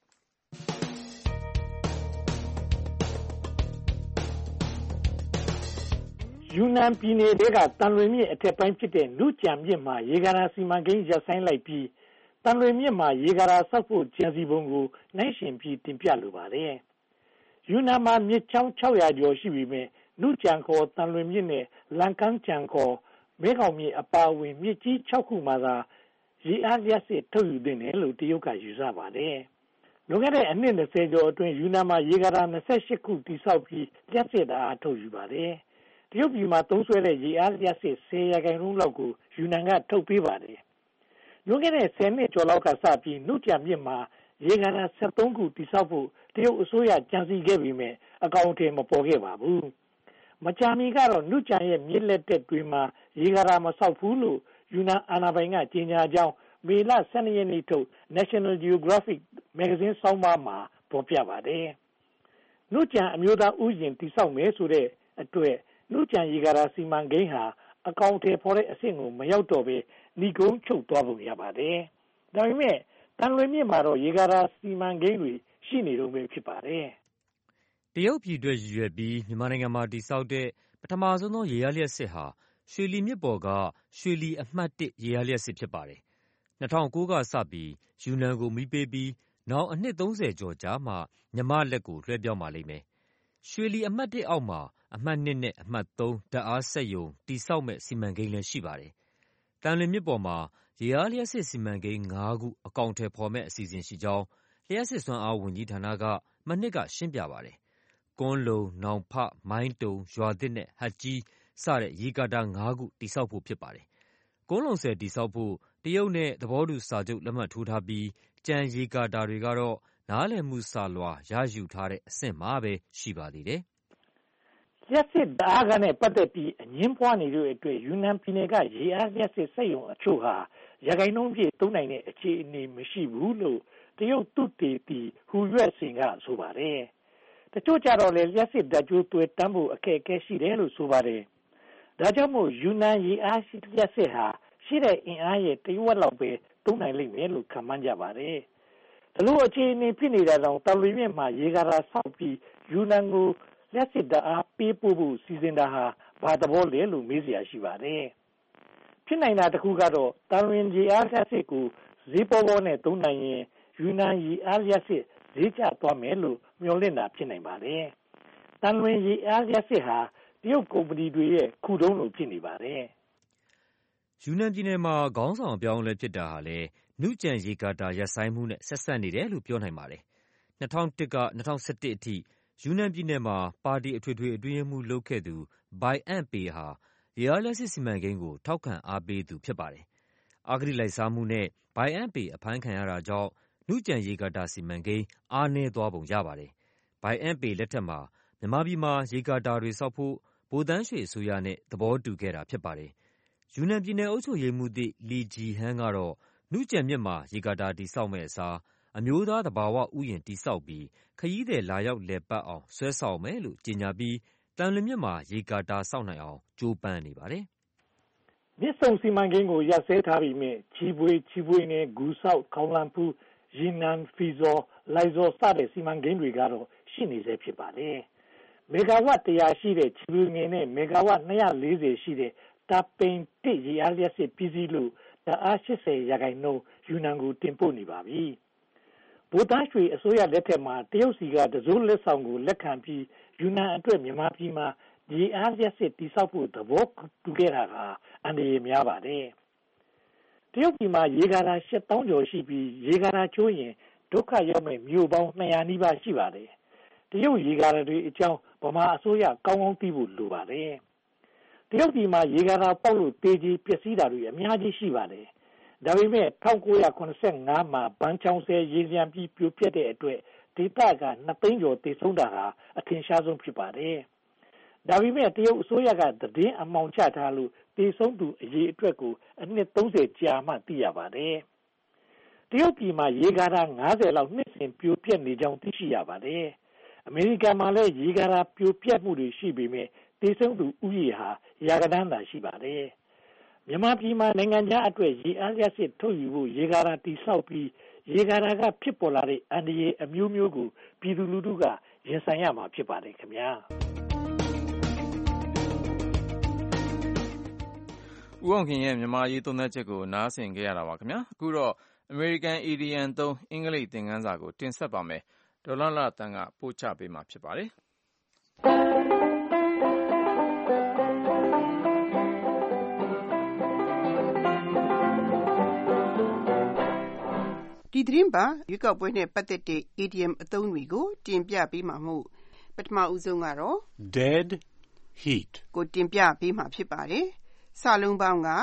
ယူနန်ပြည်နယ်ကတန်လွင်မြစ်အထက်ပိုင်းဖြစ်တဲ့နုကြံမြစ်မှာရေကာတာစီမံကိန်းရပ်ဆိုင်းလိုက်ပြီးတန်လွင်မြစ်မှာရေကာတာဆောက်ဖို့ကြံစီပုံကိုနှိုင်းယှဉ်ပြီးတင်ပြလိုပါတယ်။ယူနန်မှာမြစ်ချောင်း600ကျော်ရှိပြီမဲ့နုကြံခေါ်တန်လွင်မြစ်နဲ့လန်ကန်းကြံခေါ်မဲခေါင်မြစ်အပါအဝင်မြစ်ကြီး6ခုမှာသာရေအားလျှပ်စစ်ထုတ်ယူသင့်တယ်လို့တရုတ်ကယူဆပါတယ်။လွန်ခဲ့တဲ့အနှစ်20ကျော်အတွင်းယူနန်မှာရေကာတာ28ခုတည်ဆောက်ပြီးလျှပ်စစ်အားထုတ်ယူပါတယ်။တရုတ်ပြည်မှာသုံးစွဲတဲ့ရေအားလျှပ်စစ်10%လောက်ကိုယူနန်ကထုတ်ပေးပါတယ်။လွန်ခဲ့တဲ့10နှစ်ကျော်လောက်ကစပြီးနုကြံမြစ်မှာရေကာတာ73ခုတည်ဆောက်ဖို့တရုတ်အစိုးရကြံစည်ခဲ့ပေမဲ့အကောင်အထည်မပေါ်ခဲ့ပါဘူး။မကြာမီကတော့နုကြံရဲ့မြစ်လက်တက်တွေမှာရေကာတာမဆောက်ဘူးလို့ယူနန်အာဏာပိုင်ကကြေညာကြောင်းမေလ12ရက်နေ့ထုတ် National Geographic မဂ္ဂဇင်းဆောင်းပါးမှာဖော်ပြပါတယ်။နုကြံအမျိုးသားဥယျာဉ်တည်ဆောက်မယ်ဆိုတဲ့အတွက်နုကြံရေကာတာစီမံကိန်းဟာအကောင်အထည်ဖော်တဲ့အဆင့်ကိုမရောက်တော့ဘဲဏီကုန်းချုပ်သွားပုံရပါတယ်။ဒါပေမဲ့တန်လွင်မြစ်မှာတော့ရေကာတာစီမံကိန်းတွေရှိနေတော့ပဲဖြစ်ပါတယ်။တရုတ်ပြည်အတွက်ရည်ရွယ်ပြီးမြန်မာနိုင်ငံမှာတည်ဆောက်တဲ့ပထမဆုံးသောရေအားလျှပ်စစ်ဟာရွှေလီမြစ်ပေါ်ကရွှေလီအမှတ်1ရေအားလျှပ်စစ်ဖြစ်ပါတယ်။2009ကစပြီးယူနန်ကိုမီးပေးပြီးနောက်အနှစ်30ကျော်ကြာမှမြန်မာလက်ကိုလွှဲပြောင်းပါလိမ့်မယ်။ရွှေလီအမှတ်1အောက်မှာအမှတ်2နဲ့အမှတ်3ဓာတ်အားစက်ရုံတည်ဆောက်မဲ့စီမံကိန်းလည်းရှိပါတယ်။တန်လွင်မြစ်ပေါ်မှာရေအားလျှပ်စစ်စီမံကိန်း5ခုအကောင်အထည်ဖော်မဲ့အစီအစဉ်ရှိကြောင်းလျှပ်စစ်စွမ်းအားဝန်ကြီးဌာနကမနှစ်ကရှင်းပြပါတယ်။ကွန်းလုံ၊နောင်ဖ၊မိုင်းတုံ၊ရွာသစ်နဲ့ဟတ်ကြီးစတဲ့ရေကာတာ5ခုတည်ဆောက်ဖို့ဖြစ်ပါတယ်။ကွန်းလုံဆည်တည်ဆောက်ဖို့တရုတ်နဲ့သဘောတူစာချုပ်လက်မှတ်ထိုးထားပြီးကြံရေကာတာတွေကတော့နားလည်မှုစာလွှာရယူထားတဲ့အဆင့်မှာပဲရှိပါသေးတယ်။လျှပ်စစ်ဓာတ်အားနဲ့ပတ်သက်ပြီးအငင်းပွားနေတဲ့အတွက်ယူနန်ပြည်နယ်ကရေအားလျှပ်စစ်စက်ရုံအချို့ဟာရာခိုင်နှုန်းပြည့်သုံးနိုင်တဲ့အခြေအနေမရှိဘူးလို့တရုတ်သုတေသီဟူရွက်စင်ကဆိုပါတယ်။တချို့ကြတော့လေလျှပ်စစ်ဓာတ်ကြိုးသွဲတန်းဖို့အခက်အခဲရှိတယ်လို့ဆိုပါတယ်။ဒါကြောင့်မို့ယူနန်ရေအားလျှပ်စစ်ဟာရှိတဲ့အင်အားရဲ့တဝက်လောက်ပဲသုံးနိုင်လိမ့်မယ်လို့ခန့်မှန်းကြပါတယ်။ဒီလိုအခြေအနေဖြစ်နေတာကြောင့်တလွေမြစ်မှာရေကာတာဆောက်ပြီးယူနန်ကိုလျှပ်စစ်ဓာတ်အားပေးပို့ဖို့စီစဉ်တာဟာဘာသဘောလဲလို့မေးစရာရှိပါတယ်။ဖြစ်နိုင်တာတစ်ခုကတော့တန်လွင်ရေအားလျှပ်စစ်ကိုဈေးပေါ်ပေါ်နဲ့သုံးနိုင်ရင်ယူနန်ရေအားလျှပ်စစ်ဈေးကျသွားမယ်လို့မျှော်လင့်တာဖြစ်နိုင်ပါတယ်။တန်လွင်ရေအားလျှပ်စစ်ဟာတရုတ်ကုမ္ပဏီတွေရဲ့ခုတုံးလိုဖြစ်နေပါတယ်။ယူနန်ပြည်နယ်မှာခေါင်းဆောင်အပြောင်းအလဲဖြစ်တာဟာလည်းနုကြံရေကာတာရပ်ဆိုင်းမှုနဲ့ဆက်စပ်နေတယ်လို့ပြောနိုင်ပါတယ်။2001က2011အထိယူနန်ပြည်နယ်မှာပါတီအထွေထွေအတွင်းရေးမှူးလုပ်ခဲ့သူဘိုင်အန့်ပေဟာရေအားလျှပ်စစ်စီမံကိန်းကိုထောက်ခံအားပေးသူဖြစ်ပါတယ်။အဂတိလိုက်စားမှုနဲ့ဘိုင်အန့်ပေအဖမ်းခံရတာကြောင့်နုကြံရေကာတာစီမံကိန်းအားနည်းသွားပုံရပါတယ်။ဘိုင်အန့်ပေလက်ထက်မှာမြန်မာပြည်မှာရေကာတာတွေဆောက်ဖို့ဗိုလ်သန်းရွှေအစိုးရနဲ့သဘောတူခဲ့တာဖြစ်ပါတယ်။ယူနန်ပြည်နယ်အုပ်ချုပ်ရေးမှူးသစ်လီဂျီဟန်းကတော့နုကြံမြစ်မှာရေကာတာတည်ဆောက်မဲ့အစားအမျိုးသားသဘာဝဥယျာဉ်တည်ဆောက်ပြီးခရီးသည်လာရောက်လည်ပတ်အောင်ဆွဲဆောင်မယ်လို့ကြေညာပြီးတန်လွင်မြစ်မှာရေကာတာဆောက်နိုင်အောင်ကြိုးပမ်းနေပါတယ်။မြစ်ဆုံစီမံကိန်းကိုရပ်စဲထားပြီးမြဲချီပွေနဲ့ဂူဆောက်ခေါင်လန်ဖူးရီနန်ဖီဇော်လိုက်ဇော်စတဲ့စီမံကိန်းတွေကတော့ရှိနေစေဖြစ်ပါတယ်။မေဂါဝတ်100ရှိတဲ့ချီပွေနဲ့မေဂါဝတ်240ရှိတဲ့တာပိန်တစ်ရေအားလျှပ်စစ်ပြည်စည်းလို့ဓာတ်အား80%ယူနန်ကိုတင်ပို့နေပါပြီ။ဗိုလ်သားရွှေအစိုးရလက်ထက်မှာတရုတ်စီကတစိုးလက်ဆောင်ကိုလက်ခံပြီးယူနန်အတွက်မြန်မာပြည်မှာရေအားလျှပ်စစ်တိစောက်ဖို့သဘောတူခဲ့တာကအန္တရာယ်များပါတယ်တရုတ်ပြည်မှာရေကာတာ7000ကျော်ရှိပြီးရေကာတာချိုးရင်ဒုက္ခရောက်မဲ့မြို့ပေါင်း200နီးပါးရှိပါတယ်တရုတ်ရေကာတာတွေအကြောင်းဗမာအစိုးရကောင်းကောင်းသိဖို့လိုပါတယ်တရုတ်ပြည်မှာရေကာတာပေါက်လို့တေးကြီးပျက်စီးတာတွေအများကြီးရှိပါတယ်ဒါပေမဲ့1985မှာဘန်းချောင်းဆဲရေစံပြီးပြိုပြက်တဲ့အတွက်ဒေသက2သိန်းကျော်တည်ဆုံးတာဟာအထင်ရှားဆုံးဖြစ်ပါတယ်ဒါပေမဲ့တရုတ်အစိုးရကသတင်းအမှောင်ချထားလို့တည်ဆုံးသူအရေအတွက်ကိုအနှစ်30ကြာမှသိရပါတယ်တရုတ်ပြည်မှာရေကာတာ90လောက်နှစ်စဉ်ပြိုပြက်နေကြောင်းသိရှိရပါတယ်အမေရိကန်မှာလည်းရေကာတာပြိုပြက်မှုတွေရှိပေမဲ့တည်ဆုံးသူဥယျာဉ်ဟာရာဂဏန်းသာရှိပါတယ်မြန်မာပြည်မှာနိုင်ငံခြားအတွက်ရေအားလျှပ်စစ်ထုတ်ယူဖို့ရေကာတာတိစောက်ပြီးရေကာတာကဖြစ်ပေါ်လာတဲ့အန္တရာယ်အမျိုးမျိုးကိုပြည်သူလူထုကရင်ဆိုင်ရမှာဖြစ်ပါတယ်ခင်ဗျာဦးအောင်ခင်ရဲ့မြန်မာရေးသုံးသပ်ချက်ကိုနားဆင်ကြရတာပါခင်ဗျာအခုတော့ American Idiom 3 အင်္ဂလိပ်သင်ခန်းစာကိုတင်ဆက်ပါမယ်ဒေါ်လာလာတန်းကပို့ချပေးမှာဖြစ်ပါတယ်ဒီသတင်းပါရွေးကောက်ပွဲနဲ့ပတ်သက်တဲ့ idiom အသုံးတွေကိုတင်ပြပေးမှာမို့ပထမဦးဆုံးကတော့ dead heat ကိုတင်ပြပေးမှာဖြစ်ပါတယ်စာလုံးပေါင်းက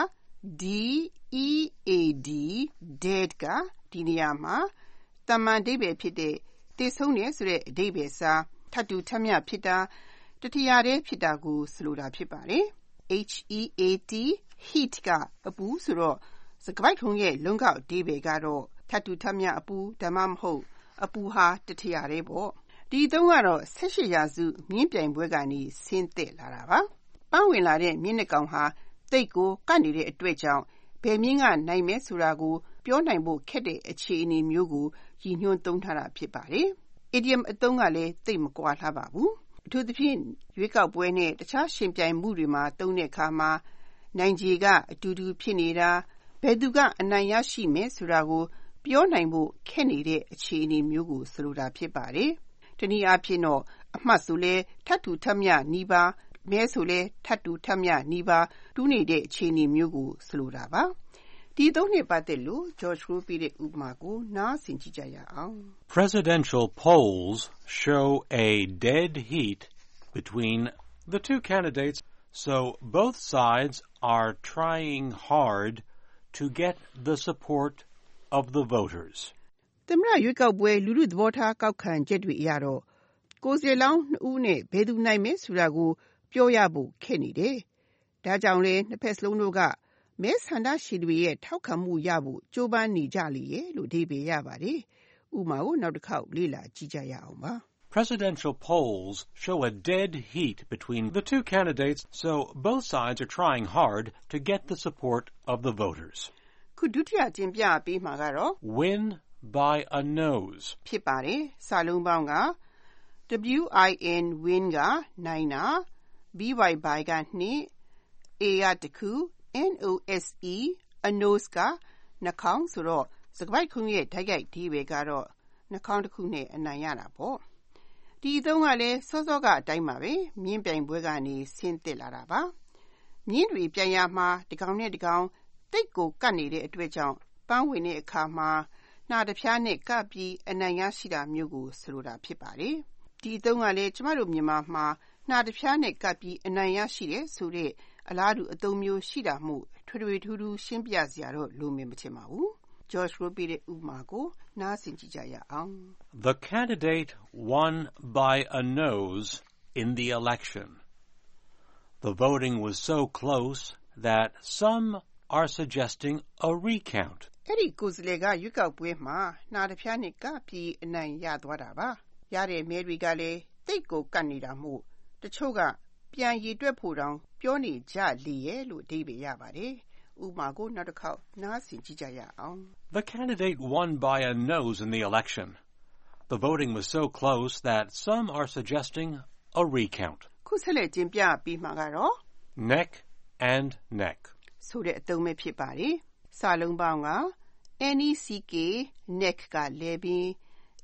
D-E-A-D dead ကဒီနေရာမှာတမန်အဓိပ္ပာယ်ဖြစ်တဲ့သေဆုံးတယ်ဆိုတဲ့အဓိပ္ပာယ်စာထပ်တူထပ်မျှဖြစ်တာတထရာတည်းဖြစ်တာကိုဆိုလိုတာဖြစ်ပါတယ် H-E-A-T heat ကအပူဆိုတော့စကားပိုက်ထုံးရဲ့လုံးကောက်အဓိပ္ပာယ်ကတော့ထပ်တူထပ်မျှအပူဒါမှမဟုတ်အပူဟာတထရာတည်းပေါ့ဒီသုံးကတော့18ရာစုမြင်းပြိုင်ပွဲကနေဆင်းသက်လာတာပါပန်းဝင်လာတဲ့မြင်းနှစ်ကောင်ဟာတိတ်ကိုကတ်နေတဲ့အတွက်ကြောင့်ဘယ်မြင်းကနိုင်မဲဆိုတာကိုပြောနိုင်ဖို့ခက်တဲ့အခြေအနေမျိုးကိုရည်ညွှန်းသုံးထားတာဖြစ်ပါတယ်။ idiom အသုံးကလည်းသိပ်မကွာလှပါဘူး။အထူးသဖြင့်ရွေးကောက်ပွဲနဲ့တခြားရှင်ပြိုင်မှုတွေမှာသုံးတဲ့အခါမှာနိုင်ခြေကအတူတူဖြစ်နေတာဘယ်သူကအနိုင်ရရှိမယ်ဆိုတာကိုပြောနိုင်ဖို့ခက်နေတဲ့အခြေအနေမျိုးကိုဆိုလိုတာဖြစ်ပါတယ်။တနည်းအားဖြင့်တော့အမှတ်ဆိုလဲထပ်တူထပ်မျှနီးပါးမဲဆိုလဲထပ်တူထပ်မျှနီးပါးတူးနေတဲ့အခြေအနေမျိုးကိုဆိုလိုတာပါဒီသုံးနှစ်ပတ်သက်လို့ George Ruby ရဲ့ဥပမာကိုနားဆင်ကြည့်ကြရအောင် Presidential polls show a dead heat between the two candidates, so both sides are trying hard to get the support of the voters. သမ္မတရွေးကောက်ပွဲလူထုသဘောထားကောက်ခံချက်တွေအရတော့ကိုယ်စားလှယ်လောင်း2ဦးနဲ့ဘယ်သူနိုင်မယ်ဆိုတာကိုပြောရဖို့ခက်နေတယ်။ဒါကြောင့်လဲနှစ်ဖက်စလုံးတို့ကမဲဆန္ဒရှင်တွေရဲ့ထောက်ခံမှုရဖို့ကြိုးပမ်းနေကြလေရဲ့လို့အဓိပ္ပာယ်ရပါတယ်။ဥပမာကိုနောက်တစ်ခေါက်လေ့လာကြည့်ကြရအောင်ပါ Presidential polls show a dead heat between the two candidates, so both sides are trying hard to get the support of the voters. ခုဒုတိယတင်ပြပေးမှာကတော့ Win by a nose ဖြစ်ပါတယ်။စာလုံးပေါင်းကW-I-N win ကနိုင်တာ B-Y by ကနှစ် A ကတခု N-O-S-E a nose ကနှာခေါင်းဆိုတော့စကားပိုက်ခုံးရဲ့ဓာတ်ရိုက်အဓိပ္ပာယ်ကတော့နှာခေါင်းတစ်ခုနဲ့အနိုင်ရတာပေါ့ဒီအသုံးကလည်းစောစောကအတိုင်းပါပဲမြင်းပြိုင်ပွဲကနေဆင်းသက်လာတာပါမြင်းတွေပြိုင်ရမှာတကောင်နဲ့တကောင်တိတ်ကိုကတ်နေတဲ့အတွက်ကြောင့်ပန်းဝင်တဲ့အခါမှာနှာတစ်ဖျားနဲ့ကပ်ပြီးအနိုင်ရရှိတာမျိုးကိုဆိုလိုတာဖြစ်ပါတယ်ဒီအသုံးကလည်းကျမတို့မြန်မာမှာနှာတစ်ဖျားနဲ့ကပ်ပြီးအနိုင်ရရှိတယ်ဆိုတဲ့အလားတူအသုံးမျိုးရှိတာမို့ထွေထွေထူးထူးရှင်းပြစရာတော့လိုမယ်မထင်ပါဘူး George Ruby ရဲ့ဥပမာကိုနားဆင်ကြည့်ကြရအောင် The candidate won by a nose in the election. The voting was so close that some are suggesting a recount. အဲ့ဒီကိုယ်စားလှယ်ကရွေးကောက်ပွဲမှာနှာတစ်ဖျားနဲ့ကပ်ပြီးအနိုင်ရသွားတာပါရတဲ့မဲတွေကလည်းတိတ်ကိုကတ်နေတာမို့တချို့ကပြန်ရည်တွက်ဖို့တောင်ပြောနေကြလေရဲ့လို့အဓိပ္ပာယ်ရပါတယ်ဥပမာကိုနောက်တစ်ခေါက်နားဆင်ကြည့်ကြရအောင် The candidate won by a nose in the election. The voting was so close that some are suggesting a recount. ခုဆက်လက်တင်ပြပြီးမှာကတော့ Neck and neck. ဆိုတဲ့အသုံးပဲဖြစ်ပါတယ်စာလုံးပေါင်းက N-E-C-K neck ကလဲပြီး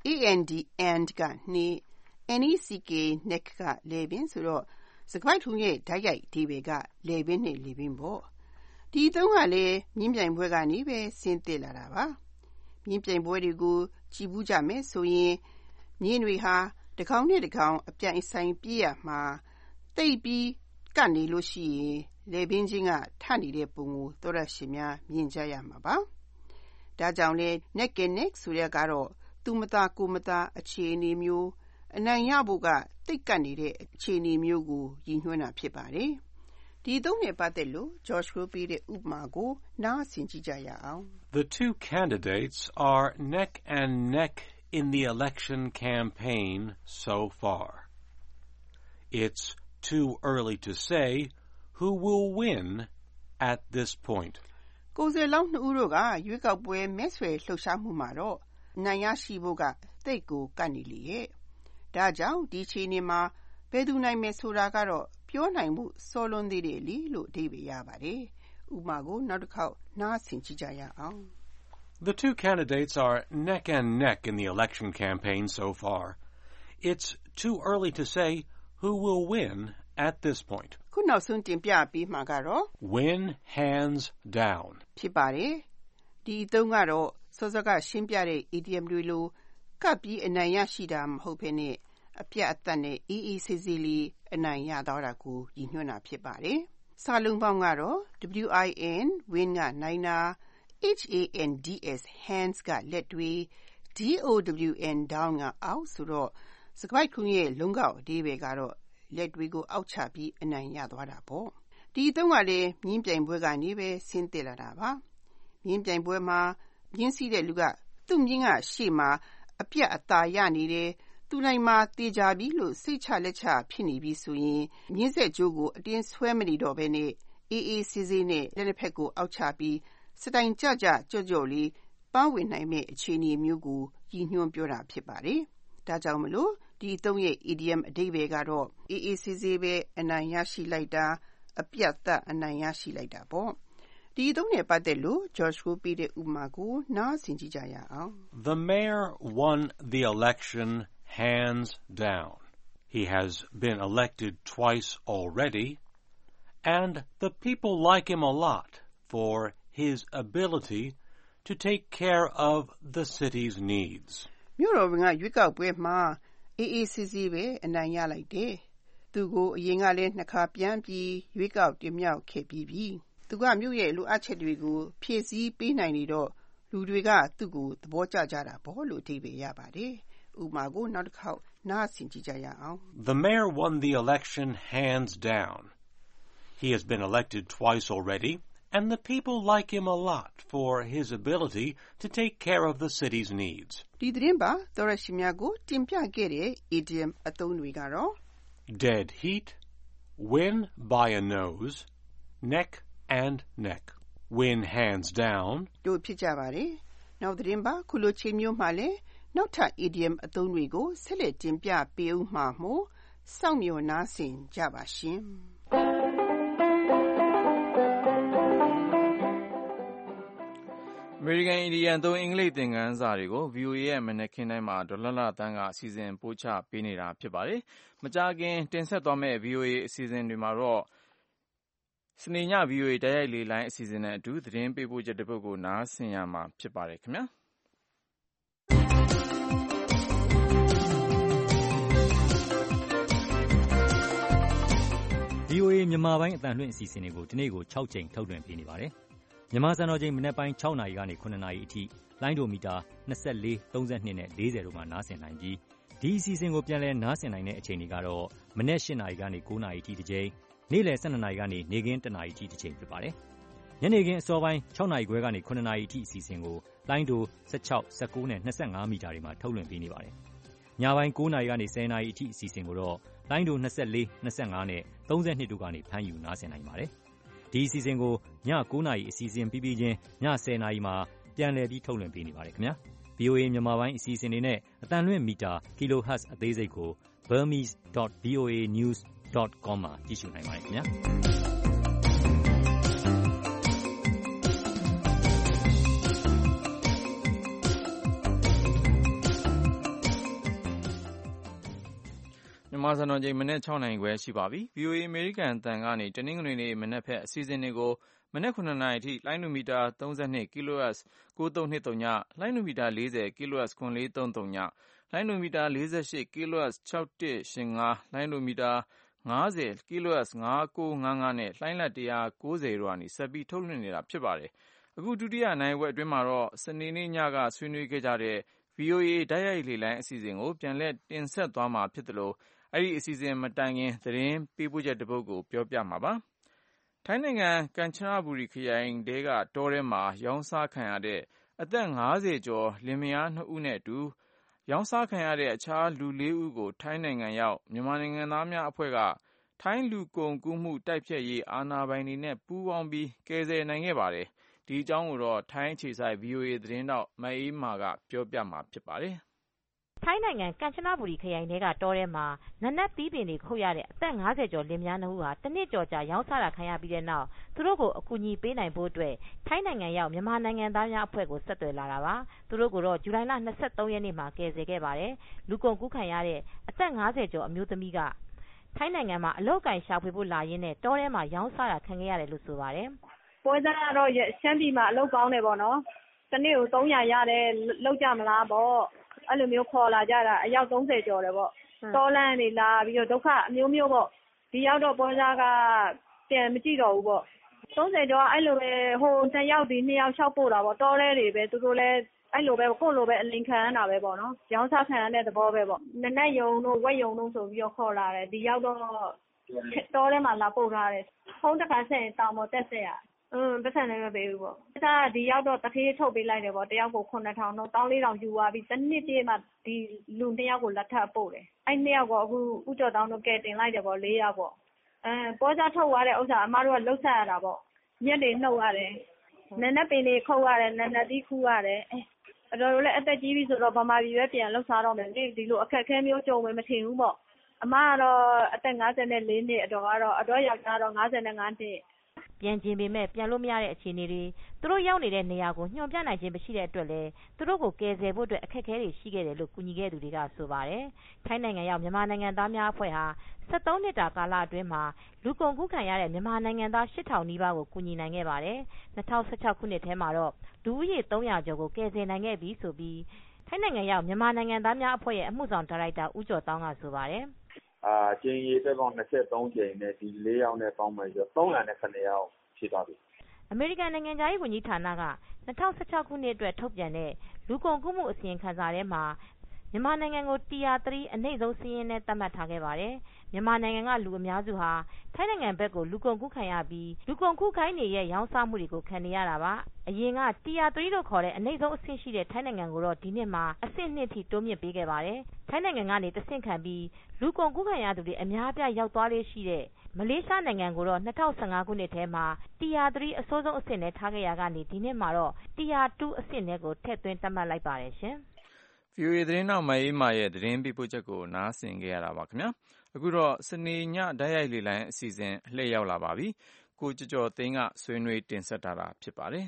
and and ကနှစ် neck ကလေပင်ဆိုတော့စကားထုံးရဲ့ဓာတ်ရိုက်ဒီဘေကလေပင်နဲ့လေပင်ပေါ့ဒီသုံးကလည်းမြင်းပြိုင်ပွဲကနေပဲဆင်းသက်လာတာပါမြင်းပြိုင်ပွဲတွေကိုကြည်ဘူးကြမယ်ဆိုရင်မြင်းတွေဟာတစ်ကောင်နဲ့တစ်ကောင်အပြိုင်ဆိုင်ပြေးရမှာတိတ်ပြီးကနေလို့ရှိရင်လေပင်ချင်းကထနေတဲ့ပုံကိုသောရရှင်များမြင်ကြရမှာပါဒါကြောင့်လဲ neck and neck ဆိုရကတော့သူမသားကိုမသားအခြေအနေမျိုးအနိုင်ရဖို့ကတိတ်ကပ်နေတဲ့အခြေအနေမျိုးကိုရည်ညွှန်းတာဖြစ်ပါတယ်ဒီသုံးနဲ့ပတ်သက်လို့ George ကိုပေးတဲ့ဥပမာကိုနားဆင်ကြည့်ကြရအောင် The two candidates are neck and neck in the election campaign so far. It's too early to say who will win at this point. ကိုယ်စားလှယ်နှစ်ဦးတို့ကရွေးကောက်ပွဲမဲဆွယ်လှုပ်ရှားမှုမှာတော့နိုင်ရရှိဖို့ကတိတ်ကိုကပ်နေလေရဲ့ဒါကြောင့်ဒီချိန်နေမှာဘယ်သူနိုင်မယ်ဆိုတာကတော့ပြောနိုင်မှုစောလွန်းသေးတယ်လीလို့အဓိပ္ပာယ်ရပါတယ်ဥပမာကိုနောက်တစ်ခေါက်နားဆင်ကြည့်ကြရအောင် The two candidates are neck and neck in the election campaign so far. It's too early to say who will win at this point. ခုနောက်ဆုံးတင်ပြပေးမှာကတော့ Win hands down. ဖြစ်ပါတယ်ဒီအသုံးကတော့စောစောကရှင်းပြတဲ့ idiom တွေလိုကပ်ပြီးအနိုင်ရရှိတာမဟုတ်ဘဲနဲ့အပြတ်အသတ်နဲ့အေးအေးဆေးဆေးလေးအနိုင်ရတော့တာကိုရည်ညွှန်းတာဖြစ်ပါတယ်စာလုံးပေါင်းကတော့ win win ကနိုင်တာ hands hands ကလက်တွေ down ကအောက်ဆိုတော့စကားခုံရဲ့လုံးကောက်အဓိပ္ပာယ်ကတော့လက်တွေကိုအောက်ချပြီးအနိုင်ရသွားတာပေါ့ဒီအသုံးကလည်းမြင်းပြိုင်ပွဲကနေပဲဆင်းသက်လာတာပါမြင်းပြိုင်ပွဲမှာမြင်းစီးတဲ့လူကသူ့မြင်းကရှေ့မှာအပြတ်အသာရနေတယ်သူနိုင်မှာတေချာပြီလို့စိတ်ချလက်ချဖြစ်နေပြီဆိုရင်မြင်းဆက်ကြိုးကိုအတင်းဆွဲမနေတော့ဘဲနဲ့အေးအေးဆေးဆေးနဲ့လက်နှစ်ဖက်ကိုအောက်ချပြီးစတိုင်ကြကြကြော့ကြော့လေးပန်းဝင်နိုင်မဲ့အခြေအနေမျိုးကိုရည်ညွှန်းပြောတာဖြစ်ပါတယ်ဒါကြောင့်မလို့ဒီအသုံးရဲ့ idiom အဓိပ္ပာယ်ကတော့အေးအေးဆေးဆေးပဲအနိုင်ရရှိလိုက်တာအပြတ်သက်အနိုင်ရရှိလိုက်တာပေါ့ဒီအသုံးနဲ့ပတ်သက်လို့ George ကိုပေးတဲ့ဥပမာကိုနားဆင်ကြည့်ကြရအောင် The mayor won the election hands down. He has been elected twice already, and the people like him a lot for his ability to take care of the city's needs. မြို့တော်ဝင်ကရွေးကောက်ပွဲမှာအေးအေးဆေးဆေးပဲအနိုင်ရလိုက်တယ်။သူကိုအရင်ကလည်းနှစ်ခါပြန်ပြီးရွေးကောက်တင်မြှောက်ခဲ့ပြီးပြီ။သူကမြို့ရဲ့လိုအပ်ချက်တွေကိုဖြည့်ဆည်းပေးနိုင်နေတော့လူတွေကသူ့ကိုသဘောကျကြတာပေါ့လို့အဓိပ္ပာယ်ရပါတယ်။ဥပမာကိုနောက်တစ်ခေါက်နားဆင်ကြည့်ကြရအောင် The mayor won the election hands down. He has been elected twice already, and the people like him a lot for his ability to take care of the city's needs. ဒီသတင်းပါသောရရှိမြတ်ကိုတင်ပြခဲ့တဲ့ idiom အသုံးတွေကတော့ Dead heat, win by a nose, neck and neck. Win hands down. တို့ဖြစ်ကြပါတယ်။နောက်သတင်းပါခုလိုချိန်မျိုးမှလည်းနောက်ထပ် idiom အသုံးတွေကိုဆက်လက်တင်ပြပေးဦးမှာမို့စောင့်မျှော်နားဆင်ကြပါရှင်။ American Indian သုံးအင်္ဂလိပ်သင်ခန်းစာတွေကို VOA ရဲ့မနက်ခင်းတိုင်းမှာဒေါ်လလတန်းကအစီအစဉ်ပို့ချပေးနေတာဖြစ်ပါတယ်။မကြာခင်တင်ဆက်သွားမယ့် VOA အစီအစဉ်တွေမှာတော့စနေည VOA တိုက်ရိုက်လေလိုင်းအစီအစဉ်နဲ့အတူသတင်းပေးပို့ချက်တစ်ပုဒ်ကိုနားဆင်ရမှာဖြစ်ပါတယ်ခင်ဗျာ။ VOA မြန်မာပိုင်းအသံလွှင့်အစီအစဉ်တွေကိုဒီနေ့ကို6ကြိမ်ထုတ်လွှင့်ပေးနေပါတယ်။မြန်မာစံတော်ချိန်မနက်ပိုင်း6နာရီကနေ9နာရီအထိလိုင်းဒိုမီတာ24 32နဲ့40တို့မှာနားဆင်နိုင်ပြီးဒီအစီအစဉ်ကိုပြန်လည်နားဆင်နိုင်တဲ့အချိန်တွေကတော့မနက်8နာရီကနေ9နာရီအထိတစ်ကြိမ်နေ့လယ်12နာရီကနေနေ့ခင်း1နာရီအထိတစ်ကြိမ်ဖြစ်ပါတယ်။ညနေခင်းအစောပိုင်း6နာရီခွဲကနေ9နာရီအထိအစီအစဉ်ကိုလိုင်းဒို16 19နဲ့25မီတာတွေမှာထုတ်လွှင့်ပေးနေပါတယ်။ညပိုင်း9နာရီကနေ10နာရီအထိအစီအစဉ်ကိုတော့လိုင်းဒို24 25နဲ့32တို့ကနေဖမ်းယူနားဆင်နိုင်ပါတယ်။ဒီအစီအစဉ်ကိုည9နာရီအစီအစဉ်ပြီးပြီးချင်းည10နာရီမှာပြန်လည်ပြီးထုတ်လွှင့်ပေးနေပါတယ်ခင်ဗျာ။ VOA မြန်မာပိုင်းအစီအစဉ်တွေနဲ့အသံလွှင့်မီတာ kilohertz အသေးစိတ်ကို burmese.voanews.com မှာကြည့်ရှုနိုင်ပါတယ်ခင်ဗျာ။မြန်မာစံတော်ချိန်မနက် 6 နာရီခွဲရှိပါပြီ။ VOA အမေရိကန်အသံကနေတနင်္ဂနွေနေ့မနက်ဖက်အစီအစဉ်တွေကိုမနက် 9 နာရီထိလိုင်းနိုမီတာ 32 kHz 9323 လိုင်းနိုမီတာ 40 kHz 9430 လိုင်းနိုမီတာ 48 kHz 6185 လိုင်းနိုမီတာ 50 kHz 5955 နဲ့လှိုင်းလတ် 190 တို့ကနေဆက်ပြီးထုတ်လွှင့်နေတာဖြစ်ပါတယ်။ အခုဒုတိယနာရီဝက်အတွင်းမှာတော့စနေနေ့ညကဆွေးနွေးခဲ့ကြတဲ့ VOA တိုက်ရိုက်လေလှိုင်းအစီအစဉ်ကိုပြန်လည်တင်ဆက်သွားမှာဖြစ်သလိုအဲဒီအစီအစဉ်မတိုင်ခင်သတင်းပေးပို့ချက်တစ်ပုဒ်ကိုပြောပြမှာပါ။ ထိုင်းနိုင်ငံကမ်ချနဘူရီခရိုင်ထဲကတောထဲမှာရောင်းစားခံရတဲ့အသက် 50 ကျော်လင်မယား 2 ဦးနဲ့အတူရောင်းစားခံရတဲ့အခြားလူ 4 ဦးကိုထိုင်းနိုင်ငံရောက်မြန်မာနိုင်ငံသားများအဖွဲ့ကထိုင်းလူကုန်ကူးမှုတိုက်ဖျက်ရေးအာဏာပိုင်တွေနဲ့ပူးပေါင်းပြီးကယ်ဆယ်နိုင်ခဲ့ပါတယ်။ ဒီအကြောင်းကိုထိုင်းအခြေစိုက် VOA သတင်းထောက်မအေးအေးမာကပြောပြမှာဖြစ်ပါတယ်။ ထိုင်းနိုင်ငံကမ်ချနဘူရီခရိုင်ထဲကတောထဲမှာနံနက်သီးပင်တွေခုတ်ရတဲ့အသက် 50 ကျော်လင်မယား 2 ဦးဟာတနှစ်ကျော်ကြာရောင်းစားတာခံရပြီးတဲ့နောက်သူတို့ကိုအကူညီပေးနိုင်ဖို့အတွက်ထိုင်းနိုင်ငံရောက်မြန်မာနိုင်ငံသားများအဖွဲ့ကိုဆက်သွယ်လာတာပါ။ သူတို့ကိုတော့ဇူလိုင်လ 23 ရက်နေ့မှာကယ်ဆယ်ခဲ့ပါတယ်။ လူကုန်ကူးခံရတဲ့အသက် 50 ကျော်အမျိုးသမီးကထိုင်းနိုင်ငံမှာအလုပ်အကိုင်ရှာဖွေဖို့လာရင်းနဲ့တောထဲမှာရောင်းစားတာခံခဲ့ရတယ်လို့ဆိုပါတယ်။ "ပွဲစားကတော့ရှမ်းပြည်မှာအလုပ်ကောင်းတယ်ပေါ့နော်။ တနေ့ကို300ရတယ်လုပ်ကြမလားပေါ့။အဲ့လိုမျိုးခေါ်လာကြတာအယောက်30ကျော်တယ်ပေါ့။တောလမ်းကနေလာပြီးတော့ဒုက္ခအမျိုးမျိုးပေါ့။ဒီရောက်တော့ပွဲစားကပြန်မကြည့်တော့ဘူးပေါ့။30ကျော်အဲ့လိုပဲဟို2ယောက်ဒီ2ယောက်လျှောက်ပို့တာပေါ့။တောထဲတွေပဲသူတို့လည်းအဲ့လိုပဲကိုယ့်လိုပဲအလိမ်ခံရတာပဲပေါ့နော်။ရောင်းစားခံရတဲ့သဘောပဲပေါ့။နနက်ရုံတို့ဝက်ရုံတို့ဆိုပြီးတော့ခေါ်လာတယ်။ဒီရောက်တော့တောထဲမှာလာပို့ထားတယ်။ဖုန်းတစ်ခါဆက်ရင်တောင်ပေါ်တက်ဆက်ရတယ်။ပိုက်ဆံလည်းမပေးဘူးပေါ့။ဒီရောက်တော့တထေးထုတ်ပေးလိုက်တယ်ပေါ့။တယောက်ကို9000တော့14000ယူသွားပြီးတနှစ်ပြည့်မှဒီလူ2ယောက်ကိုလက်ထပ်ပို့တယ်။အဲ့2ယောက်ကိုအခုဦးကျော်တောင်းတို့ကယ်တင်လိုက်တယ်ပေါ့4ယောက်ပေါ့။ပွဲစားထုတ်သွားတဲ့ဥစ္စာအမတို့ကလှုပ်ဆက်ရတာပေါ့။ညက်တွေနှုတ်ရတယ်။နံနက်ပင်တွေခုတ်ရတယ်နံနက်သီးခူးရတယ်။အတော်တို့လည်းအသက်ကြီးပြီဆိုတော့ဗမာပြည်ပဲပြန်လှုပ်ရှားတော့မယ်လေ။ဒီလိုအခက်အခဲမျိုးကြုံမယ်မထင်ဘူးပေါ့။အမကတော့အသက်54နှစ်အတော်ကတော့အတော်ယောက်ျားတော့55နှစ်ပြန်ကျင်ပေမဲ့ပြန်လို့မရတဲ့အခြေအနေတွေသူတို့ရောက်နေတဲ့နေရာကိုညွှန်ပြနိုင်ခြင်းမရှိတဲ့အတွက်လည်းသူတို့ကိုကယ်ဆယ်ဖို့အတွက်အခက်အခဲတွေရှိခဲ့တယ်လို့ကူညီခဲ့သူတွေကဆိုပါတယ်။ထိုင်းနိုင်ငံရောက်မြန်မာနိုင်ငံသားများအဖွဲ့ဟာ73နှစ်တာကာလအတွင်းမှာလူကုန်ကူးခံရတဲ့မြန်မာနိုင်ငံသား8000နီးပါးကိုကူညီနိုင်ခဲ့ပါတယ်။2016ခုနှစ်ထဲမှာတော့လူဦးရေ300ကျော်ကိုကယ်ဆယ်နိုင်ခဲ့ပြီဆိုပြီးထိုင်းနိုင်ငံရောက်မြန်မာနိုင်ငံသားများအဖွဲ့ရဲ့အမှုဆောင်ဒါရိုက်တာဦးကျော်တောင်းကဆိုပါတယ်။ကျင်းရေးအတွက်ပေါင်း23ကျင်းနဲ့ဒီ4ယောက်နဲ့ပေါင်းမယ်ဆိုတော့309ယောက်ဖြစ်သွားပြီ။အမေရိကန်နိုင်ငံသားရေးဝန်ကြီးဌာနက2016ခုနှစ်အတွက်ထုတ်ပြန်တဲ့လူကုန်ကူးမှုအစီရင်ခံစာထဲမှာမြန်မာနိုင်ငံကို Tier 3အနိမ့်ဆုံးစာရင်းနဲ့သတ်မှတ်ထားခဲ့ပါတယ်။မြန်မာနိုင်ငံကလူအများစုဟာထိုင်းနိုင်ငံဘက်ကိုလူကုန်ကူးခံရပြီးလူကုန်ကူးဂိုဏ်းတွေရဲ့ရောင်းစားမှုတွေကိုခံနေရတာပါ။အရင်က Tier 3လို့ခေါ်တဲ့အနိမ့်ဆုံးအဆင့်ရှိတဲ့ထိုင်းနိုင်ငံကိုတော့ဒီနှစ်မှာအဆင့်2ထိတိုးမြှင့်ပေးခဲ့ပါတယ်။ထိုင်းနိုင်ငံကနေတဆင့်ခံပြီးလူကုန်ကူးခံရသူတွေအများအပြားရောက်သွားလေ့ရှိတဲ့မလေးရှားနိုင်ငံကိုတော့2015ခုနှစ်ထဲမှာ Tier 3အဆိုးဆုံးအဆင့်နဲ့ထားခဲ့ရာကနေဒီနှစ်မှာတော့ Tier 2အဆင့်ထဲကိုထည့်သွင်းသတ်မှတ်လိုက်ပါတယ်ရှင်။ VOA သတင်းထောက်မအေးအေးမာရဲ့သတင်းပေးပို့ချက်ကိုနားဆင်ခဲ့ရတာပါခင်ဗျာ။အခုတော့စနေညတိုက်ရိုက်လေလှိုင်းအစီအစဉ်အလှည့်ရောက်လာပါပြီ။ကိုကျော်ကျော်သိန်းကဆွေးနွေးတင်ဆက်ထားတာဖြစ်ပါတယ်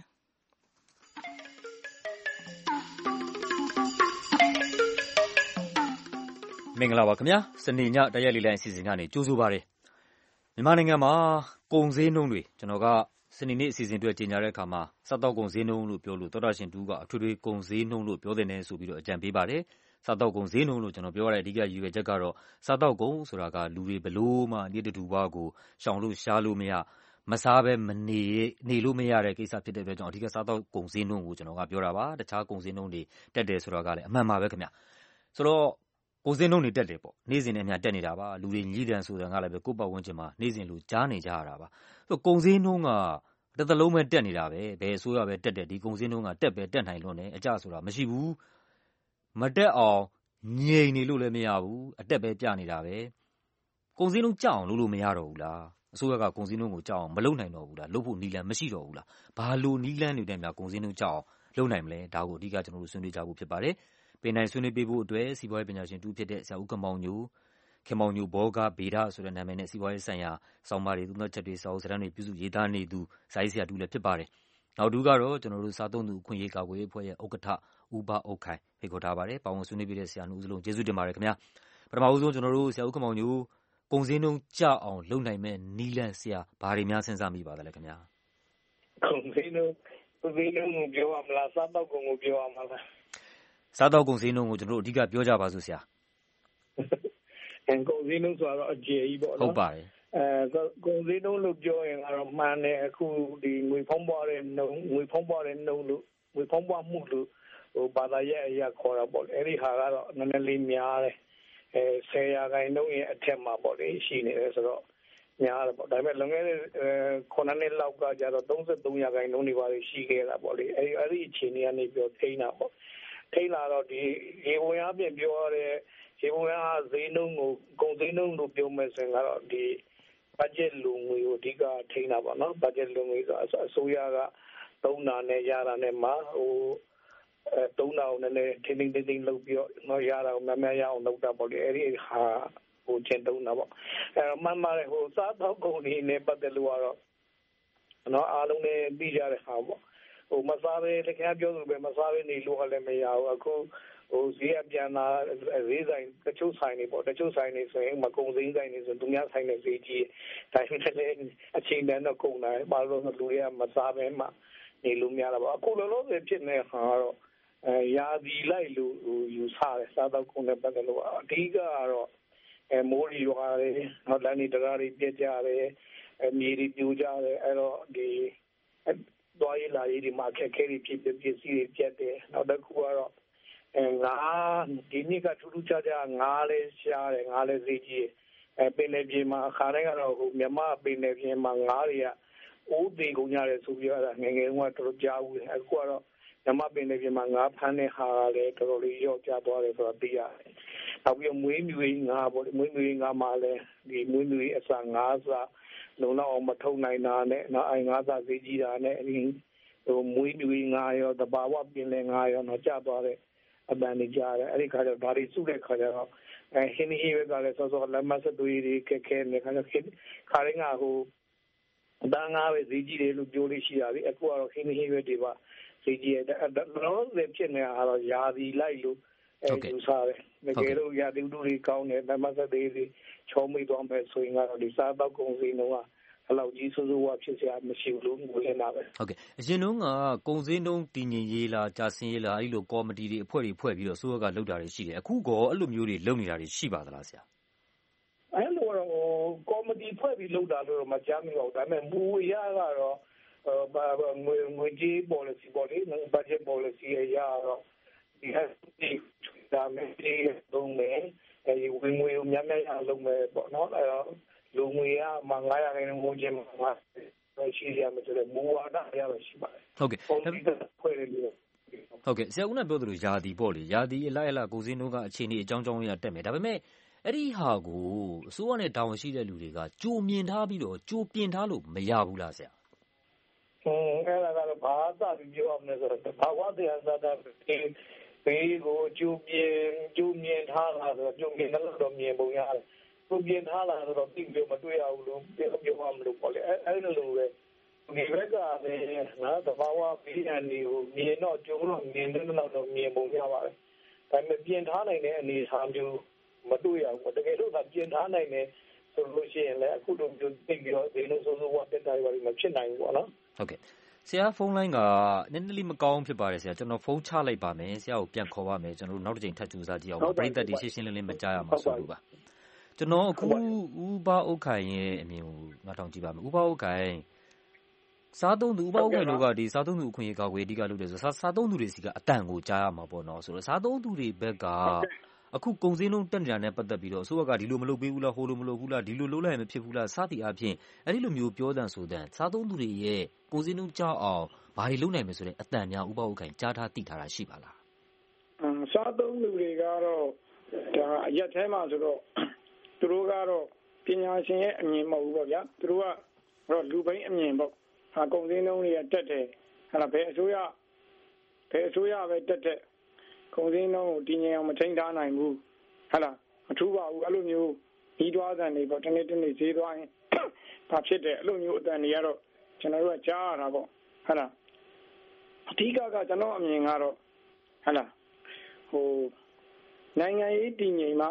မင်္ဂလာပါခင်ဗျာစနေညတိုက်ရိုက်လေလှိုင်းအစီအစဉ်ကနေကြိုဆိုပါရစေမြန်မာနိုင်ငံမှာကုန်စည်နှုန်းတွေကျွန်တော်ကစနေနေ့အစီအစဉ်အတွက်ကြီးညာတဲ့အခါမှာစားတောက်ကုန်စည်နှုန်းလို့ပြောလို့သောတာရှင်တူကအထွေထွေကုန်စည်နှုန်းလို့ပြောတဲ့နယ်ဆိုပြီးတော့အကြံပေးပါတယ်စားတောက်ကုန်စည်နှုန်းလို့ကျွန်တော်ပြောရတဲ့အဓိကရည်ရွယ်ချက်ကတော့စားတောက်ကုန်ဆိုတာကလူတွေဘလို့မှနေ့တူဝါကိုရှောင်လို့ရှားလို့မရမစားဘဲမနေလို့မရတဲ့ကိစ္စဖြစ်တဲ့အတွက်ကြောင့်အဓိကစားတောက်ကုန်စည်နှုန်းကိုကျွန်တော်ကပြောတာပါတခြားကုန်စည်နှုန်းတွေတက်တယ်ဆိုတာကလည်းအမှန်ပါပဲခင်ဗျဆိုတော့ကုန်စည်နှုန်းတွေတက်တယ်ပေါ့နေ့စဉ်နဲ့အမျှတက်နေတာပါလူတွေညီးတန်ဆိုတာကလည်းပဲကိုယ့်ပတ်ဝန်းကျင်မှာနေ့စဉ်လူကြားနေကြရတာပါဆိုကုန်စည်နှုန်းကတစ်သလုံးပဲတက်နေတာပဲဘယ်အစိုးရပဲတက်တယ်ဒီကုန်စည်နှုန်းကတက်ပဲတက်နိုင်လွန်းတယ်အကျဆိုတာမရှိဘူးမတက်အောင်ငြိမ်နေလို့လည်းမရဘူးအတက်ပဲပြနေတာပဲကုန်စည်နှုန်းကြောက်အောင်လုပ်လို့မရတော့ဘူးလားအစိုးရကကုန်စည်နှုန်းကိုကြောက်အောင်မလုပ်နိုင်တော့ဘူးလားလုပ်ဖို့နည်းလမ်းမရှိတော့ဘူးလားဘာလို့နည်းလမ်းတွေနဲ့များကုန်စည်နှုန်းကြောက်အောင်လုပ်နိုင်မလဲဒါကိုအဓိကကျွန်တော်တို့ဆွေးနွေးကြဖို့ဖြစ်ပါတယ်ပင်တိုင်းဆွေးနွေးပေးဖို့အတွက်စီးပွားရေးပညာရှင်တူဖြစ်တဲ့ဆရာဦးခင်မောင်ညိုဘောဂဗေဒဆိုတဲ့နာမည်နဲ့စီးပွားရေးဆိုင်ရာစောင်းပါးတွေသုံးသပ်ချက်တွေစာအုပ်စာတမ်းတွေပြုစုရေးသားနေသူစာရေးဆရာတူလည်းဖြစ်ပါတယ်နောက်တူကတော့ကျွန်တော်တို့စားသုံးသူအခွင့်အရေးကာကွယ်ရေးအဖွဲ့ရဲ့ဥက္ကဋ္ဌဦးဘအုတ်ခိုင်ဖိတ်ခေါ်ထားပါတယ်ပါဝင်ဆွေးနွေးပေးတဲ့ဆရာနှုတ်စလုံးကျေးဇူးတင်ပါတယ်ခင်ဗျာပထမဦးဆုံးကျွန်တော်တို့ဆရာဦးခင်မောင်ညိုကုန်စည်နှုန်းကျအောင်လုပ်နိုင်မဲ့နည်းလမ်းဆရာဘာတွေများစဉ်းစားမိပါသလဲခင်ဗျာကုန်စည်နှုန်းကိုပြောရမလားစားတော့ကုန်ကိုပြောရမလားစားတော့ကုန်စည်နှုန်းကိုကျွန်တော်တို့အဓိကပြောကြပါစို့ဆရာကုန်စည်နှုန်းဆိုတော့အကျယ်ကြီးပေါ့နော်ဟုတ်ပါတယ်ကုန်စည်နှုန်းလို့ပြောရင်ကတော့မှန်တယ်အခုဒီငွေဖုံးပွားတဲ့နှုန်းလို့ငွေဖုံးပွားမှုလို့ဘာသာရဲ့အရာခေါ်တာပေါ့အဲ့ဒီဟာကတော့နည်းနည်းလေးများတယ်10%ရဲ့အထက်မှာပေါ့လေရှိနေတယ်ဆိုတော့များတယ်ပေါ့ဒါပေမဲ့လွန်ခဲ့တဲ့9နှစ်လောက်ကကျတော့33%တွေပါရှိခဲ့တာပေါ့လေအဲ့ဒီအခြေအနေကနေပြောထိန်းတာပေါ့ထိန်းလာတော့ဒီရေဝင်အားပြင်ပြောရတဲ့ရေဝင်အားဈေးနှုန်းကိုကုန်ဈေးနှုန်းလို့ပြောမယ်ဆိုရင်ကတော့ဒီ budget လူငွေကိုအဓိကထိန်းတာပေါ့နော် budget လူငွေဆိုအစိုးရက3တာနဲ့ရတာနဲ့မှာ3တာကိုလည်းထိန်းသိမ်းလုပ်ပြီးတော့ရတာကိုမများရအောင်လုပ်တာပေါ့လေအဲ့ဒီဟာဟိုကျင့်သုံးတာပေါ့မှန်ပါတယ်စားသောက်ကုန်တွေနဲ့ပတ်သက်လို့ကတော့နော်အားလုံးနဲ့ပြီးကြတဲ့ဟာပေါ့မစားဘဲတကယ်ပြောလို့ပဲမစားဘဲနေလို့လည်းမရဘူးအခုဈေးအပြန်လာဈေးဆိုင်တချို့ဆိုင်တွေပေါ့တချို့ဆိုင်တွေဆိုရင်မကုန်စည်ဆိုင်တွေဆိုသူများဆိုင်တဲ့ဈေးကြီးဒါပေမဲ့လည်းအချိန်တန်တော့ကုန်တယ်ဘာလို့လဲလူတွေကမစားဘဲမှနေလို့မရတာပေါ့အခုလောလောဆယ်ဖြစ်နေဟာတော့ရာသီလိုက်လို့ယူဆတယ်စားတော့ကုန်နဲ့ပတ်သက်လို့အဓိကကတော့မိုးရီရွာတယ်နောက်လမ်းတွေတရားတွေပြက်ကြတယ်မြေတွေပြိုကြတယ်အဲ့တော့ဒီသွားရလာရေးဒီမှာခက်ခဲတွေဖြစ်ပစ္စည်းတွေပြက်တယ်နောက်တစ်ခုကတော့ငါဒီနေ့ကထူးထူးခြားခြားငါလည်းရှားတယ်ငါလည်းဈေးကြီးပင်လယ်ပြင်မှာအခါတိုင်းကတော့မြန်မာပင်လယ်ပြင်မှာငါတွေကအိုးသေးကုန်ရတယ်ဆိုပြီးတော့ငယ်ငယ်ကတော်ကြားဦးတယ်အခုကတော့မြန်မာပင်လယ်ပြင်မှာငါဖမ်းတဲ့ဟာလည်းတော်တော်လေးရော့ကျသွားတယ်ဆိုတော့သိရတယ်နောက်ပြီးမွေးမြူရေးငါပေါ့မွေးမြူရေးငါမှလည်းဒီမွေးမြူရေးအစာငါးစားလုံလောက်အောင်မထုတ်နိုင်တာနဲ့နောက်ငါးစားဈေးကြီးတာနဲ့အရင်မွေးမြူရေးငါရောတဘာဝပင်လယ်ငါရောတော့ကျသွားတဲ့အပန်းတွေကြားတယ်အဲ့ဒီခါကျတော့ဒါတွေစုတဲ့ခါကျတော့ဟင်းဟင်းပဲကလည်းစောစောလက်မဆက်သွေးတွေခက်ခဲနေခါကျခါရင်းကတန်းငါပဲဈေးကြီးတယ်လို့ပြောလို့ရှိတာလေအခုကတော့ဟင်းဟင်းပဲဒီပါဈေးကြီးတယ်လောလောဆယ်ဖြစ်နေတာကတော့ယာသီလိုက်လို့ယူဆတယ်တကယ်လို့ယာသီတို့တွေကောင်းတယ်လက်မဆက်သွေးတွေချောမိသွားမယ်ဆိုရင်ကတော့ဒီစားတော့ကုန်စည်နှုန်းကအလောက်ကြီးစိုးစိုးဝါဖြစ်စရာမရှိဘူးလို့ငိုနေတာပဲဟုတ်ကဲ့အရင်တုန်းကကုန်စည်နှုန်းတည်ငြိမ်ရေးလားကြာဆင်းရေးလားအဲ့လိုကော်မတီတွေအဖွဲ့တွေဖွဲ့ပြီးတော့စိုးရကလုပ်တာတွေရှိတယ်အခုကောအဲ့လိုမျိုးတွေလုပ်နေတာတွေရှိပါသလားဆရာအဲ့လိုတော့ကော်မတီဖွဲ့ပြီးလုပ်တာလို့တော့မကြားမိပါဘူးဒါပေမဲ့မူအရကတော့ငွေကြေး policy ပေါ့လေ budget policy အရတော့ဒီဟာဒါမဲ့ဒီတုံးမယ်ဝင်ငွေကိုများများအောင်လုပ်မယ်ပေါ့နော်အဲ့တော့လူငွေကမှ900ငွေချင်းမှာရှိရမယ်ဆိုတော့မူဝါဒရရှိပါတယ်ဟုတ်ကဲ့ဖွဲ့တယ်လို့ဟုတ်ကဲ့ဆရာဦးကပြောသလိုယာတီပေါ့လေယာတီအလိုက်အလာကုန်စည်နှုန်းကအခြေအနေအကြောင်းကြောင်းရတက်မယ်ဒါပေမဲ့အဲ့ဒီဟာကိုအစိုးရနဲ့တာဝန်ရှိတဲ့လူတွေကကြိုမြင်ထားပြီးတော့ကြိုပြင်ထားလို့မရဘူးလားဆရာအဲ့ဒါကတော့ဘာသာပြီးပြောရမလဲဆိုတော့ဘာဝတရားသာတာဘေးကိုကြိုမြင်ထားတာဆိုတော့ကြိုမြင်တော့မြင်ပုံရတယ်ကြိုပြင်ထားလာတော့သိပြီးမတွေ့ရဘူးလို့ပြောမှမလို့ပေါ့လေအဲ့လိုလိုပဲဒီဘက်ကလည်းနော်တဘာဝဘေးအန္တရာယ်ကိုမြင်တော့ကြိုတော့မြင်တော့မြင်ပုံရပါတယ်ဒါပေမဲ့ပြင်ထားနိုင်တဲ့အနေအထားမျိုးမတွေ့ရဘူးတကယ်လို့သာပြင်ထားနိုင်တယ်ဆိုလို့ရှိရင်လည်းအခုလိုမျိုးသိပြီးတော့ဒီလိုစိုးစိုးဝါတက်တာတွေမဖြစ်နိုင်ဘူးပေါ့နော်ဟုတ်ကဲ့ဆရာဖုန်းလိုင်းကနည်းနည်းလေးမကောင်းဖြစ်ပါတယ်ဆရာကျွန်တော်ဖုန်းချလိုက်ပါမယ်ဆရာကိုပြန်ခေါ်ပါမယ်ကျွန်တော်တို့နောက်တစ်ချိန်ထပ်ကြိုးစားကြည့်အောင်ပရိသတ်တွေရှင်းရှင်းလင်းလင်းမကြားရမှာဆိုလို့ပါကျွန်တော်အခုဥပဥက္ခိုင်ရဲ့အမြင်ကိုနားထောင်ကြည့်ပါမယ်ဥပဥက္ခိုင်စားသုံးသူဥပဥက္ခိုင်တို့ကဒီစားသုံးသူအခွင့်အရေးကာကွယ်အဓိကလုပ်တယ်ဆိုစားသုံးသူတွေစီကအတန်ကိုကြားရမှာပေါ့နော်ဆိုတော့စားသုံးသူတွေဘက်ကအခုကုန်စည်နှုန်းတက်နေတာနဲ့ပတ်သက်ပြီးတော့အစိုးရကဒီလိုမလုပ်ပေးဘူးလားဟိုလိုမလုပ်ဘူးလားဒီလိုလုပ်လိုက်ရင်မဖြစ်ဘူးလားစသည်အပြင်အဲ့ဒီလိုမျိုးပြောတဲ့ဆိုတဲ့စားသုံးသူတွေရဲ့ကုန်စည်နှုန်းကြောက်အောင်ဘာတွေလုပ်နိုင်မယ်ဆိုတဲ့အတန်များဥပဥက္ခိုင်ကြားထားသိထားတာရှိပါလားစားသုံးသူတွေကတော့ဒါအရက်ထဲမှာဆိုတော့သူတို့ကတော့ပညာရှင်ရဲ့အမြင်မဟုတ်ဘူးပေါ့ဗျာသူတို့ကတော့လူပိန်းအမြင်ပေါ့ဟာကုန်စည်နှုန်းတွေကတက်တယ်ဟာဘယ်အစိုးရပဲတက်တဲ့ကုန်စည်နှုန်းကိုတည်ငြိမ်အောင်မထိန်းထားနိုင်ဘူးဟာလားမထူးပါဘူးအဲ့လိုမျိုးဤတွားတဲ့နေပေါ့တနေ့ဈေးသွားရင်ဘာဖြစ်တယ်အဲ့လိုမျိုးအတန်တွေကတော့ကျွန်တော်တို့ကကြားရတာပေါ့ဟာလားအဓိကကျွန်တော်အမြင်ကတော့ဟာလားနိုင်ငံရေးတည်ငြိမ်မှ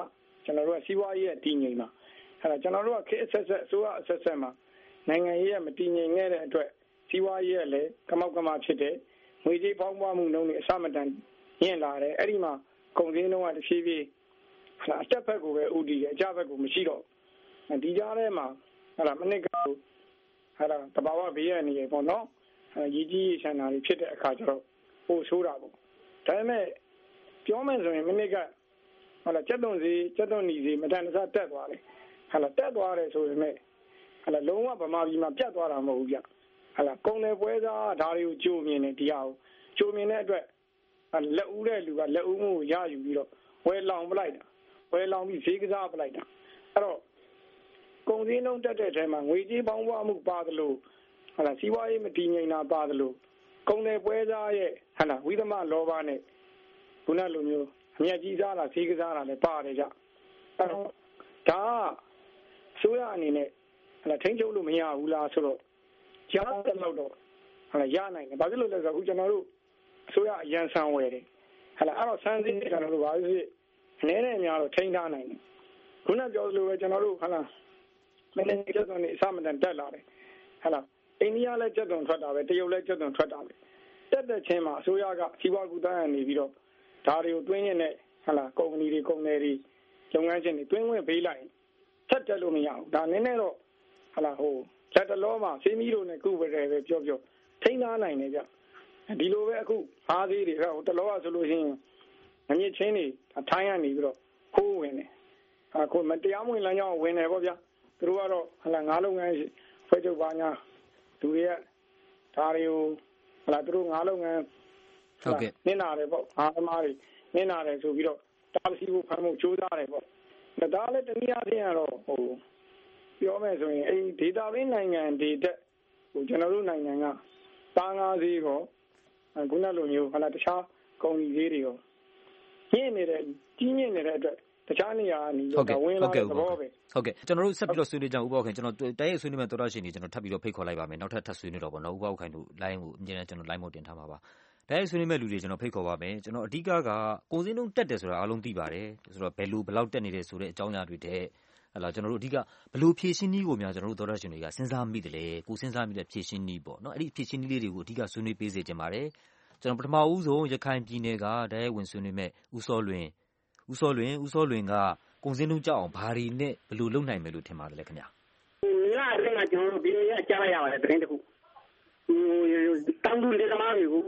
ကျွန်တော်တို့ကစီးပွားရေးရဲ့တည်ငြိမ်မှာကျွန်တော်တို့ကခေတ်အဆက်ဆက်အစိုးရအဆက်ဆက်မှာနိုင်ငံရေးရဲ့မတည်ငြိမ်ခဲ့တဲ့အတွက်စီးပွားရေးရဲ့လည်းကမောက်ကမဖြစ်တဲ့ငွေကြေးပေါင်းပွားမှုနှုန်းတွေအဆမတန်ညှင့်လာတယ်အဲ့ဒီမှာကုန်စည်နှုန်းကတစ်ဖြည်းဖြည်းအတက်ဘက်ကိုပဲဥတည်တယ်အကျဘက်ကိုမရှိတော့ဒီကြားထဲမှာမနစ်ကတဘာဝဘေးရနေရပေါ့နော်ရည်ကြီးဆန္ဒတွေဖြစ်တဲ့အခါကျတော့ပို့ဆိုးတာပေါ့ဒါပေမဲ့ပြောမယ်ဆိုရင်မနစ်ကကျက်သွန်နီစီမတန်တဆတက်သွားတယ်တက်သွားတယ်ဆိုပေမဲ့လုံးဝဗမာပြည်မှာပြတ်သွားတာမဟုတ်ဘူးဗျကုန်တယ်ပွဲစားဒါတွေကိုကြိုမြင်နေဒီဟာကိုကြိုမြင်တဲ့အတွက်လက်ဦးတဲ့လူကလက်ဦးမှုကိုရယူပြီးတော့ဝယ်လောင်ပလိုက်တာဝယ်လောင်ပြီးဈေးကစားပလိုက်တာအဲ့တော့ကုန်စည်နှုန်းတက်တဲ့အထဲမှာငွေကြေးပေါင်းပွားမှုပါသလိုစီးပွားရေးမတည်ငြိမ်တာပါသလိုကုန်တယ်ပွဲစားရဲ့ဝိသမလောဘနဲ့ခုနလိုမျိုးအမြတ်ကြီးစားတာဈေးကစားတာလည်းပါတယ်ကြအဲ့တော့ဒါဆိုရအနေနဲ့ထိန်းချုပ်လို့မရဘူးလားဆိုတော့ကြားတဲ့လောက်တော့ရနိုင်တယ်ဘာဖြစ်လို့လဲဆိုတော့အခုကျွန်တော်တို့အစိုးရအရန်ဆန်ဝယ်တယ်အဲ့တော့ဆန်စည်းကျွန်တော်တို့ဘာဖြစ်အနေနဲ့များတော့ထိန်းထားနိုင်တယ်ခုနပြောသလိုပဲကျွန်တော်တို့မင်းနဲ့ကျက်သွန်နေအစမတန်တက်လာတယ်အိန္ဒိယလည်းကျက်သွန်ထွက်တာပဲတရုတ်လည်းကျက်သွန်ထွက်တာပဲတက်တဲ့ချင်းမှာအစိုးရကစီးပွားကူးတန်းနေပြီးတော့ဒါတွေကိုတွင်းရတဲ့ကုမ္ပဏီတွေကုန်တယ်တွေလုပ်ငန်းရှင်တွေတွင်းဝင်ပေးလိုက်ဆက်တက်လို့မရဘူးဒါနည်းနည်းတော့လက်တလောမှာဆေးမီးတို့နဲ့ကုပဲပဲပြောထိန်းထားနိုင်တယ်ဗျဒီလိုပဲအခုအားသေးတွေတလောကဆိုလို့ရှိရင်ငမြင့်ချင်းတွေထိုင်းကနေပြီးတော့ခိုးဝင်တယ်အခုမတရားမဝင်လမ်းကြောင်းဝင်တယ်ပေါ့ဗျာသူတို့ကတော့ငါးလုပ်ငန်းဖွဲ့ချုပ်ပါညာသူတွေကဒါတွေကိုသူတို့ငါးလုပ်ငန်းနင်းလာတယ်ပေါ့အားသမားတွေနင်းလာတယ်ဆိုပြီးတော့တားဆီးဖို့ဖမ်းဖို့ကြိုးစားတယ်ပေါ့ဒါလည်းတနည်းအားဖြင့်ကတော့ပြောမယ်ဆိုရင်ဒေတာရင်းနိုင်ငံတွေတက်ကျွန်တော်တို့နိုင်ငံကသားငါးဈေးကိုခုနလိုမျိုးတခြားကုန်စည်ဈေးတွေရောကြီးမြင့်နေတဲ့အတွက်တခြားနေရာကနေဝင်လာတဲ့သဘောပဲဟုတ်ကဲ့ကျွန်တော်တို့ဆက်ပြီးတော့ဆွေးနွေးကြအောင်ဥပဒေခင်ကျွန်တော်တိုက်ရိုက်ဆွေးနွေးမဲ့သောတာရှင်တွေကျွန်တော်ထပ်ပြီးတော့ဖိတ်ခေါ်လိုက်ပါမယ်နောက်ထပ်ထပ်ဆွေးနွေးတော့ပေါ့နော်ဥပဒေခင်တို့ line ကိုအမြဲတမ်းကျွန်တော် line မို့တင်ထားမှာပါတိုက်ရိုက်ဆွေးနွေးမဲ့လူတွေကျွန်တော်ဖိတ်ခေါ်ပါမယ်ကျွန်တော်အဓိကကကုန်စည်နှုန်းတက်တယ်ဆိုတာအားလုံးသိပါတယ်ဆိုတော့ဘယ်လောက်တက်နေတယ်ဆိုတဲ့အကြောင်းအရာတွေတဲ့ကျွန်တော်တို့အဓိကဘယ်လိုဖြည့်ရှင်းနည်းကိုများကျွန်တော်တို့သောတာရှင်တွေကစဉ်းစားမိတယ်လေကိုစဉ်းစားမိတဲ့ဖြည့်ရှင်းနည်းပေါ့နော်အဲ့ဒီဖြည့်ရှင်းနည်းလေးတွေကိုအဓိကဆွေးနွေးပေးစေချင်ပါတယ်ကျွန်တော်ပထမဦးဆုံးရခိုင်ပြည်နယ်ကတိုက်ရိုက်ဝင်ဆွေးနွေးမဲ့ဦးစောလွင်ကကုန်စည်နှုန်းကြောက်အောင်ဘာတွေနဲ့ဘယ်လိုလုပ်နိုင်မယ်လို့ထင်ပါတယ်လဲခင်ဗျာညအဲ့ဒါကျွန်တော်ပြည်ရဲ့ကြားလိုက်ရပါတယ်သတင်းတစ်ခုတောင်သူလယ်သမားတွေကို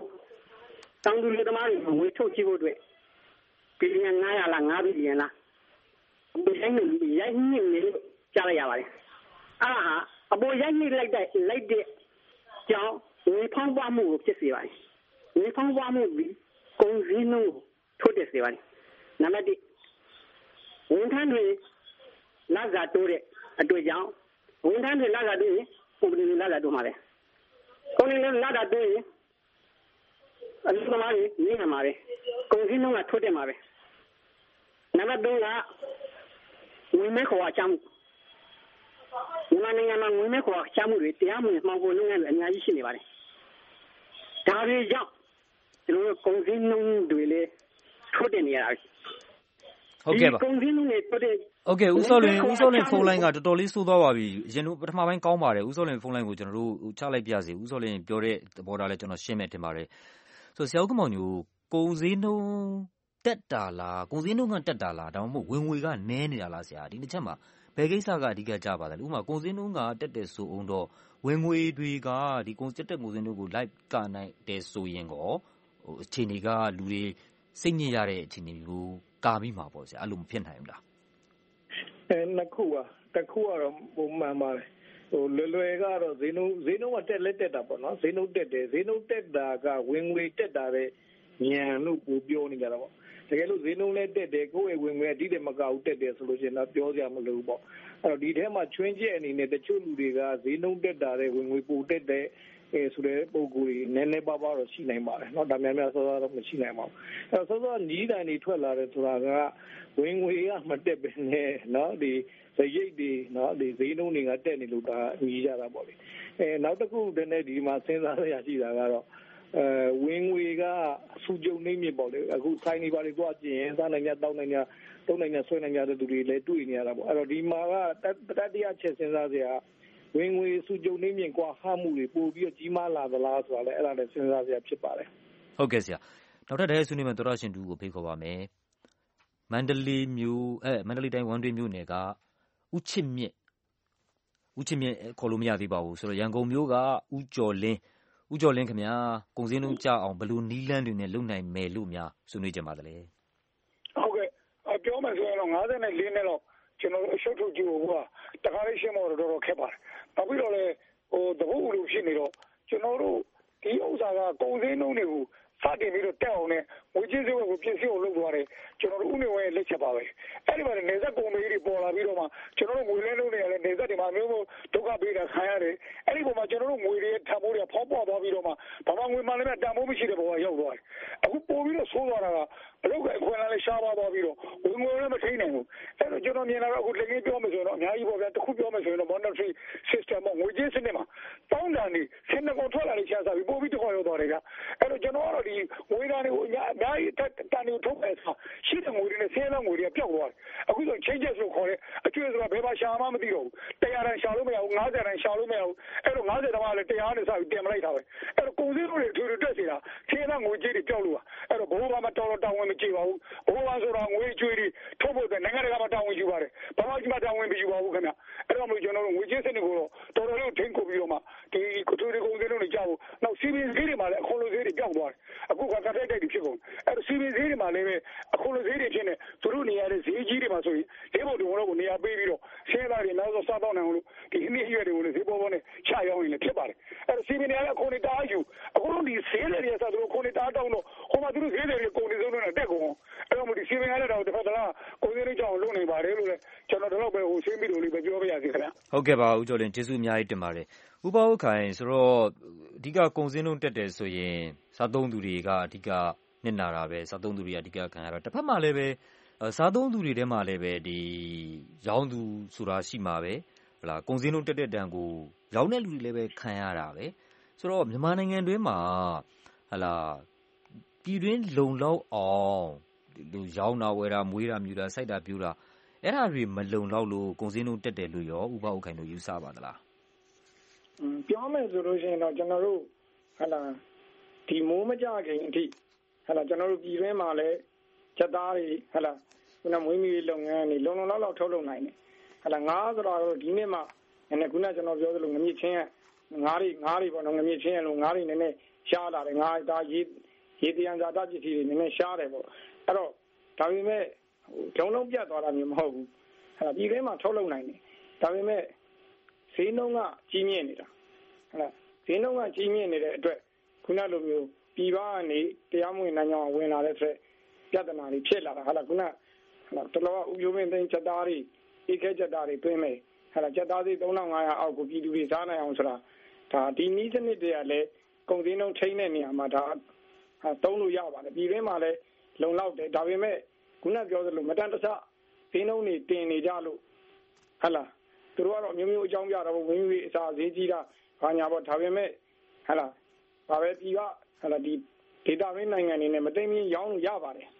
ဝေထုတ်ကြည့်ဖို့အတွက်ပြည်နယ်900လား9ပြည်နယ်လားရိုက်ညစ်နေလို့ကြားလိုက်ရပါတယ်အဲ့ဒါဟာအပေါ်ရိုက်ညစ်လိုက်တဲ့ကြောင့်ဝေဖောင်းပွားမှုကိုဖြစ်စေပါတယ်ဝေဖောင်းပွားမှုပြီးကုန်စည်နှုန်းကိုထိုးတက်စေပါတယ်နံပါတ်1ဝန်ထမ်းတွေလစာတိုးတဲ့အတွေ့အကြောင်းဝန်ထမ်းတွေလစာတိုးရင်ကုန်စည်တွေလစာတိုးမှာပဲကုန်စည်တွေလစာတိုးရင်အလုပ်သမားတွေနေနေမှာပဲကုန်စည်နှုန်းကထိုးတက်မှာပဲနံပါတ်3ကဝင်မဲ့ခေါ်အချမ်းမြန်မာနိုင်ငံမှာဝင်မဲ့ခေါ်အချမ်းမှုတွေတရားမဝင်မှောင်ခိုလုပ်ငန်းတွေအများကြီးရှိနေပါတယ်ဒါတွေကြောင့်ကျွန်တော်တို့ကုန်စည်နှုန်းတွေလည်းထိုးတက်နေရတာဟုတ်ကဲ့ပါကုန်စည်နှုန်းတွေထိုးတက်ဟုတ်ကဲ့ဦးစောလွင်ဖုန်းလိုင်းကတော်တော်လေးဆိုးသွားပါပြီအရင်ကပထမပိုင်းကောင်းပါတယ်ဦးစောလွင်ဖုန်းလိုင်းကိုကျွန်တော်တို့ချလိုက်ပြစေဦးစောလွင်ပြောတဲ့သဘောထားလဲကျွန်တော်ရှင်းမယ်ထင်ပါတယ်ဆိုဆရာဦးကမောင်ညိုကုန်စည်နှုန်းတက်တာလားကုန်စည်နှုန်းကတက်တာလားဒါမှမဟုတ်ဝင်ငွေကနည်းနေတာလားဆရာဒီတစ်ချက်မှာဘယ်ကိစ္စကအဓိကကြပါလဲဥပမာကုန်စည်နှုန်းကတက်တယ်ဆိုအောင်တော့ဝင်ငွေတွေကဒီကုန်စည်တက်ကုန်စည်နှုန်းကိုလိုက်ကနိုင်တယ်ဆိုရင်ကောအခြေအနေကလူတွေစိတ်ညစ်ရတဲ့အခြေအနေမျိုးကာမိမှာပေါ့ဆရာအဲ့လိုမဖြစ်နိုင်ဘူးလားနှစ်ခုပါတစ်ခုကတော့ပုံမှန်ပါတယ်လွယ်ကတော့ဈေးနှုန်းကတက်လက်တက်တာပေါ့နော်ဈေးနှုန်းတက်တယ်ဈေးနှုန်းတက်တာကဝင်ငွေတက်တာတဲ့ညံလို့ပြောနေကြတာပေါ့တကယ်လို့ဈေးနှုန်းလည်းတက်တယ်ကိုယ့်ရဲ့ဝင်ငွေအတိတ်မကဘူးတက်တယ်ဆိုလို့ရှိရင်တော့ပြောစရာမလိုဘူးပေါ့အဲ့တော့ဒီထဲမှာချွင်းချက်အနေနဲ့တချို့လူတွေကဈေးနှုန်းတက်တာတဲ့ဝင်ငွေပိုတက်တဲ့ဆိုတဲ့ပုံကိုယ်ကြီးနည်းနည်းပါးပါးတော့ရှိနိုင်ပါတယ်เนาะဒါများများစောစောတော့မရှိနိုင်ပါဘူးအဲ့တော့စောစောညီးတန်တွေထွက်လာတယ်ဆိုတာကဝင်ငွေကမတက်ပဲနဲ့เนาะဒီစရိတ်တွေเนาะဒီဈေးနှုန်းတွေကတက်နေလို့ဒါညီးကြတာပေါ့လေနောက်တစ်ခုတည်းနဲ့ဒီမှာစဉ်းစားရရှိတာကတော့ဝင်ငွေကအဆူကြုံနေမြစ်ပေါ့လေအခုဆိုင်နေပါလေသွားကျင်စားနိုင်ကြတောင်းနိုင်ကြသုံးနိုင်တဲ့ဆွဲနိုင်ကြတဲ့သူတွေလည်းတွေ့နေရတာပေါ့အဲ့တော့ဒီမှာကတတိယချက်စဉ်းစားစရာဝင်ငွေစုကြုံနေမြင့်ကွာဟမှုတွေပို့ပြီးကြီးမားလာသလားဆိုတာလည်းအဲ့ဒါလည်းစဉ်းစားစရာဖြစ်ပါတယ်ဟုတ်ကဲ့ဆရာနောက်ထပ်ဆွေးနွေးမယ့်သောရရှင်တူကိုဖိတ်ခေါ်ပါမယ်မန္တလေးတိုင်းဝမ်းတွင်းမြို့နယ်ကဦးချစ်မြင့်ခေါ်လို့မရသေးပါဘူးဆိုတော့ရန်ကုန်မြို့ကဦးကျော်လင်းခင်ဗျာကုန်စည်နှုန်းကျအောင်ဘယ်လိုနီးလန်းတွေနဲ့လုပ်နိုင်မယ်လို့များဆွေးနွေးကြပါသလဲဟုတ်ကဲ့ပြောမယ်ဆိုရင်တော့54နှစ်လောက်ကျွန်တော်တို့အရှုပ်ထုတ်ကြည့်ဖို့ကတခါလေးရှင်းဖို့တော့ခက်ပါတယ်နောက်ပြီးတော့လည်းတပုတ်လိုဖြစ်နေတော့ကျွန်တော်တို့ဒီဥစ္စာကကုန်စည်နှုန်းတွေကိုစတင်ပြီးတော့တက်အောင်နဲ့ငွေကြေးစည်းဝယ်ကိုပြင်ဆင်အောင်လုပ်သွားတယ်ကျွန်တော်တို့ဥနေဝဲလက်ချက်ပါပဲအဲ့ဒီမှာနေဆက်ကုန်တွေပေါ်လာပြီးတော့မှကျွန်တော်တို့ငွေလဲလုံးတွေလည်းနေဆက်တွေမှာမျိုးမျိုးဒုက္ခပေးတာခံရတယ်အဲ့ဒီပုံမှာကျွန်တော်တို့ငွေတွေထပ်ဖို့တွေဖောက်ပွားသွားပြီးတော့မှဘာမှငွေမှလည်းတန်ဖိုးမရှိတဲ့ဘဝရောက်သွားတယ်အခုပို့ပြီးတော့ဆိုးသွားတာကအလုပ်ကအခွင့်အလမ်းလည်းရှားပါသွားပြီးတော့ဝင်ငွေလည်းမထိနိုင်ဘူးအဲ့တော့ကျွန်တော်မြင်လာတော့အခုလက်ငင်းပြောမယ်ဆိုရင်တော့အများကြီးပေါ့ဗျာတစ်ခုပြောမယ်ဆိုရင်တော့ monetary system မှာငွေကြေးစနစ်မှာတောင်းတန်နေစနစ်ကိုထွက်လာတဲ့ချမ်းသာပြီးပို့ပြီးတော့ရောက်သွားတယ်ကအဲ့တော့ကျွန်တော်ကတော့ဒီငွေသားတွေကိုအများကြီးတန်တွေထုတ်မယ်ဆိုရှိတဲ့ငွေတွေနဲ့ဆင်းရဲငွေတွေပျောက်သွားတယ်အခုဆို changes လို့ခေါ်တဲ့အကျွေးဆိုတာဘယ်မှာရှာမှမသိတော့ဘူး100တန်ရှာလို့မရဘူး50တန်ရှာလို့မရဘူးအဲ့တော့50တန်မှလည်း100နဲ့စပြီးတင်မလိုက်တာပဲအဲ့တော့ကုန်စည်တွေထူထူတက်စီတာဆင်းရဲငွေကြေးတွေပျောက်လို့ပါအဲ့တော့ဘိုးဘာမှတော်တောင်းဝင်မကြည့်ပါဘူးဘိုးဘာဆိုတာငွေကျွေးတွေထုတ်ဖို့တဲ့နိုင်ငံတကာမှာတောင်းဝင်ယူပါတယ်ဘာမှကြီးမှတောင်းဝင်မယူပါဘူးခင်ဗျအဲ့တော့မျိုးကျွန်တော်တို့ငွေကြေးစနစ်ကိုတော့တော်တော်လေးထိန်းချုပ်ပြီးတော့မှဒီထူထူကုန်စည်တွေကြောက်နောက်စီးပင်းဈေးတွေမှာလည်းအခွန်လိုဈေးတွေပျောက်သွားတယ်အခုကတိုက်တိုက်တွေဖြစ်ကုန်အဲ့တော့စီးပင်းဈေးတွေမှာလည်းအခုလိုဈေးတွေဖြစ်နေသူတို့နေရာတဲ့ဈေးကြီးတွေမှာဆိုရင်လေးဖို့တုံတော့ကိုနေရာပေးပြီးတော့ဆင်းရဲသားတွေနောက်ဆုံးစားတော့နိုင်အောင်လို့ဒီအနည်းအရွယ်တွေကိုလည်းဈေးပေါ်ပေါ်နဲ့ချရောင်းရင်လည်းဖြစ်ပါတယ်အဲ့တော့စီးပင်းတွေကလည်းအခုနေတအားယူအခုတို့ဒီဈေးတွေဆက်သူတို့ခုနေတအားတောင်းတော့ဟိုမှာသူတို့ဈေးတွေကုန်နေစုံနဲ့တက်ကုန်အဲ့တော့ဒီစီးပင်းကလည်းတော့တစ်ဖက်ကလားကုန်စည်တွေကြောင်းလုပ်နေပါတယ်လို့လည်းကျွန်တော်တို့ပဲဟိုရှင်းပြီးလို့လေးပဲပြောပြရစီခင်ဗျဟုတ်ကဲ့ပါဦးကျော်လင်းကျေးဇူးအများကြီးတင်ပါတယ်ဥပဝခိုင်ဆိုတော့အဓိကကုန်စည်နှုန်းတက်တယ်ဆိုရင်စားသုံးသူတွေကအဓိကနစ်နာတာပဲစားသုံးသူတွေကအဓိကခံရတော့တစ်ဖက်မှာလည်းပဲစားသုံးသူတွေထဲမှာလည်းပဲဒီရောင်းသူဆိုတာရှိမှာပဲဟလာကုန်စည်နှုန်းတက်တဲ့တန်ကိုရောင်းတဲ့လူတွေလည်းပဲခံရတာပဲဆိုတော့မြန်မာနိုင်ငံတွင်းမှာဟလာပြည်တွင်းလုံလောက်အောင်လူရောင်းတာဝယ်တာမွေးတာမြူတာစိုက်တာပြူတာအဲ့ဒါတွေမလုံလောက်လို့ကုန်စည်နှုန်းတက်တယ်လို့ရောဥပဥခိုင်တို့ယူဆပါသလားပြောမယ်ဆိုလို့ရှိရင်တော့ကျွန်တော်တို့ဟလာဒီမိုးမကြခင်အထိဟလာကျွန်တော်တို့ပြည်တွင်းမှာလည်းချက်သားတွေဟလာခုနမွေးမြူရေးလုပ်ငန်းတွေလုံလောက်ထုတ်လုပ်နိုင်တယ်ဟလာငါးဆိုတော့ဒီနေ့မှခုနကျွန်တော်ပြောသလိုငမြင့်ချင်းငါးတွေပေါ့နော်ငမြင့်ချင်းလို့ငါးတွေနည်းနည်းရှားလာတယ်ငါးဒါရေတရံဇာတပစ္စည်းတွေနည်းနည်းရှားတယ်ပေါ့အဲ့တော့ဒါပေမဲ့ဒုံလုံးပြတ်သွားတာမျိုးမဟုတ်ဘူးဟလာပြည်တွင်းမှာထုတ်လုပ်နိုင်တယ်ဒါပေမဲ့ဈေးနှုန်းကကြီးမြင့်နေတာဟလာဈေးနှုန်းကကြီးမြင့်နေတဲ့အတွက်ခုနလိုမျိုးပြည်ပကနေတရားမဝင်နိုင်ငံအောင်ဝင်လာတဲ့အတွက်ပြဿနာတွေဖြစ်လာတာဟလာခုနတလောကဥပယမင်းသိန်းချက်သားတွေဧကချက်သားတွေတွင်းမယ်ဟလာချက်သားစီ3500အောက်ကိုပြည်သူတွေစားနိုင်အောင်ဆိုတာဒါဒီနည်းစနစ်တွေကလည်းကုန်စည်နှုန်းထိန်းတဲ့နေရာမှာဒါသုံးလို့ရပါတယ်ပြည်တွင်းမှာလည်းလုံလောက်တယ်ဒါပေမဲ့ခုနပြောသလိုမတန်တဆဈေးနှုန်းတွေတင်နေကြလို့ဟလာသူတို့ကတော့မျိုးမျိုးအကြောင်းပြတော့ဝင်းဝေးအစာဈေးကြီးတာဘာညာပေါ့ဒါပေမဲ့ဟလာဘာပဲပြီးကဟလာဒီဒေတာရင်းနိုင်ငံတွေနဲ့မတိမ်မင်းရောင်းလို့ရပါတယ်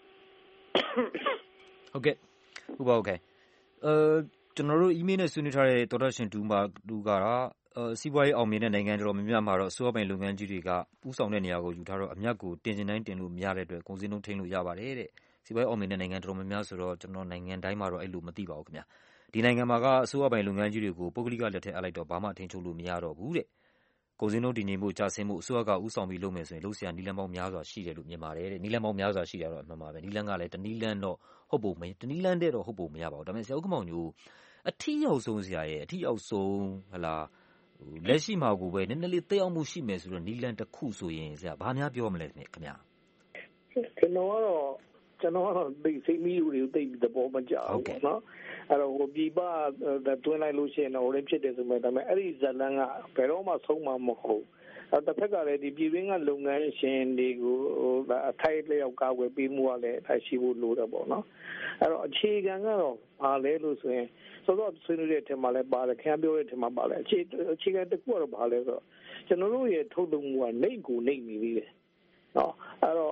ဟုတ်ကဲ့ဥပဟုတ်ကဲ့ကျွန်တော်တို့ email နဲ့ဆွေးနွေးထားတဲ့တော်တော်ရှင်တူကတော့စီးပွားရေးအောင်မြင်တဲ့နိုင်ငံတော်များများမှာတော့အစိုးရပိုင်လုပ်ငန်းကြီးတွေကဥဆောင်တဲ့နေရာကိုယူထားတော့အမြတ်ကိုတင်ကျင်တိုင်းတင်လို့မရတဲ့အတွက်ကုန်စည်နှုန်းထိန်းလို့ရပါတယ်တဲ့စီးပွားရေးအောင်မြင်တဲ့နိုင်ငံတော်များများဆိုတော့ကျွန်တော်နိုင်ငံတိုင်းမှာတော့အဲ့လိုမသိပါဘူးခင်ဗျာဒီနိုင်ငံမှာကအစိုးရပိုင်လုပ်ငန်းကြီးတွေကိုပုဂ္ဂလိကလက်ထက်အပ်လိုက်တော့ဘာမှထိန်းချုပ်လို့မရတော့ဘူးတဲ့ကုန်စည်နှုန်းတည်ငြိမ်မှုကြာဆင်းမှုအစိုးရကဥဆောင်ပြီးလုပ်မယ်ဆိုရင်လုပ်စရာနည်းလမ်းပေါင်းများစွာရှိတယ်လို့မြင်ပါတယ်တဲ့နည်းလမ်းပေါင်းများစွာရှိတာတော့အမှန်ပါပဲနည်းလမ်းကလည်းတနည်းလမ်းတော့ဟုတ်ပုံမတနည်းလမ်းတဲ့တော့ဟုတ်ပုံမရပါဘူးဒါပေမဲ့ဆရာဥက္ကမောင်ညိုအထီးရောက်ဆုံးဆရာရဲ့အထီးရောက်ဆုံးဟလာလက်ရှိမှာကိုပဲနည်းနည်းလေးသိအောင်မှုရှိမယ်ဆိုတော့နီလန်တစ်ခုဆိုရင်ဆရာဘာများပြောမလဲခင်ဗျာကျွန်တော်ကတော့သိစိတ်မီးတွေကိုသိပြီးသဘောမကျဘူးပေါ့နော်အဲ့တော့ဟိုပြပတွင်းလိုက်လို့ရှိရင်တော့ဟိုလည်းဖြစ်တယ်ဆိုမဲ့ဒါပေမဲ့အဲ့ဒီဇလန်ကဘယ်တော့မှဆုံးမှာမဟုတ်အဲ့တစ်ဖက်ကလည်းဒီပြည်တွင်းကလုပ်ငန်းရှင်တွေကိုအထိုက်လျောက်ကာကွယ်ပေးမှုကလည်းအရှိဖို့လိုတယ်ပေါ့နော်အဲ့တော့အခြေခံကတော့ဘာလဲလို့ဆိုရင်ဆိုတော့ဆွေးနွေးတဲ့အထက်မှာလည်းပါတယ်ခင်ဗျားပြောတဲ့အထက်မှာပါလဲအခြေခံတစ်ခုကတော့ဘာလဲဆိုတော့ကျွန်တော်တို့ရဲ့ထုတ်လုပ်မှုကနှိမ့်ကိုနှိမ့်နေသေးတယ်နော်အဲ့တော့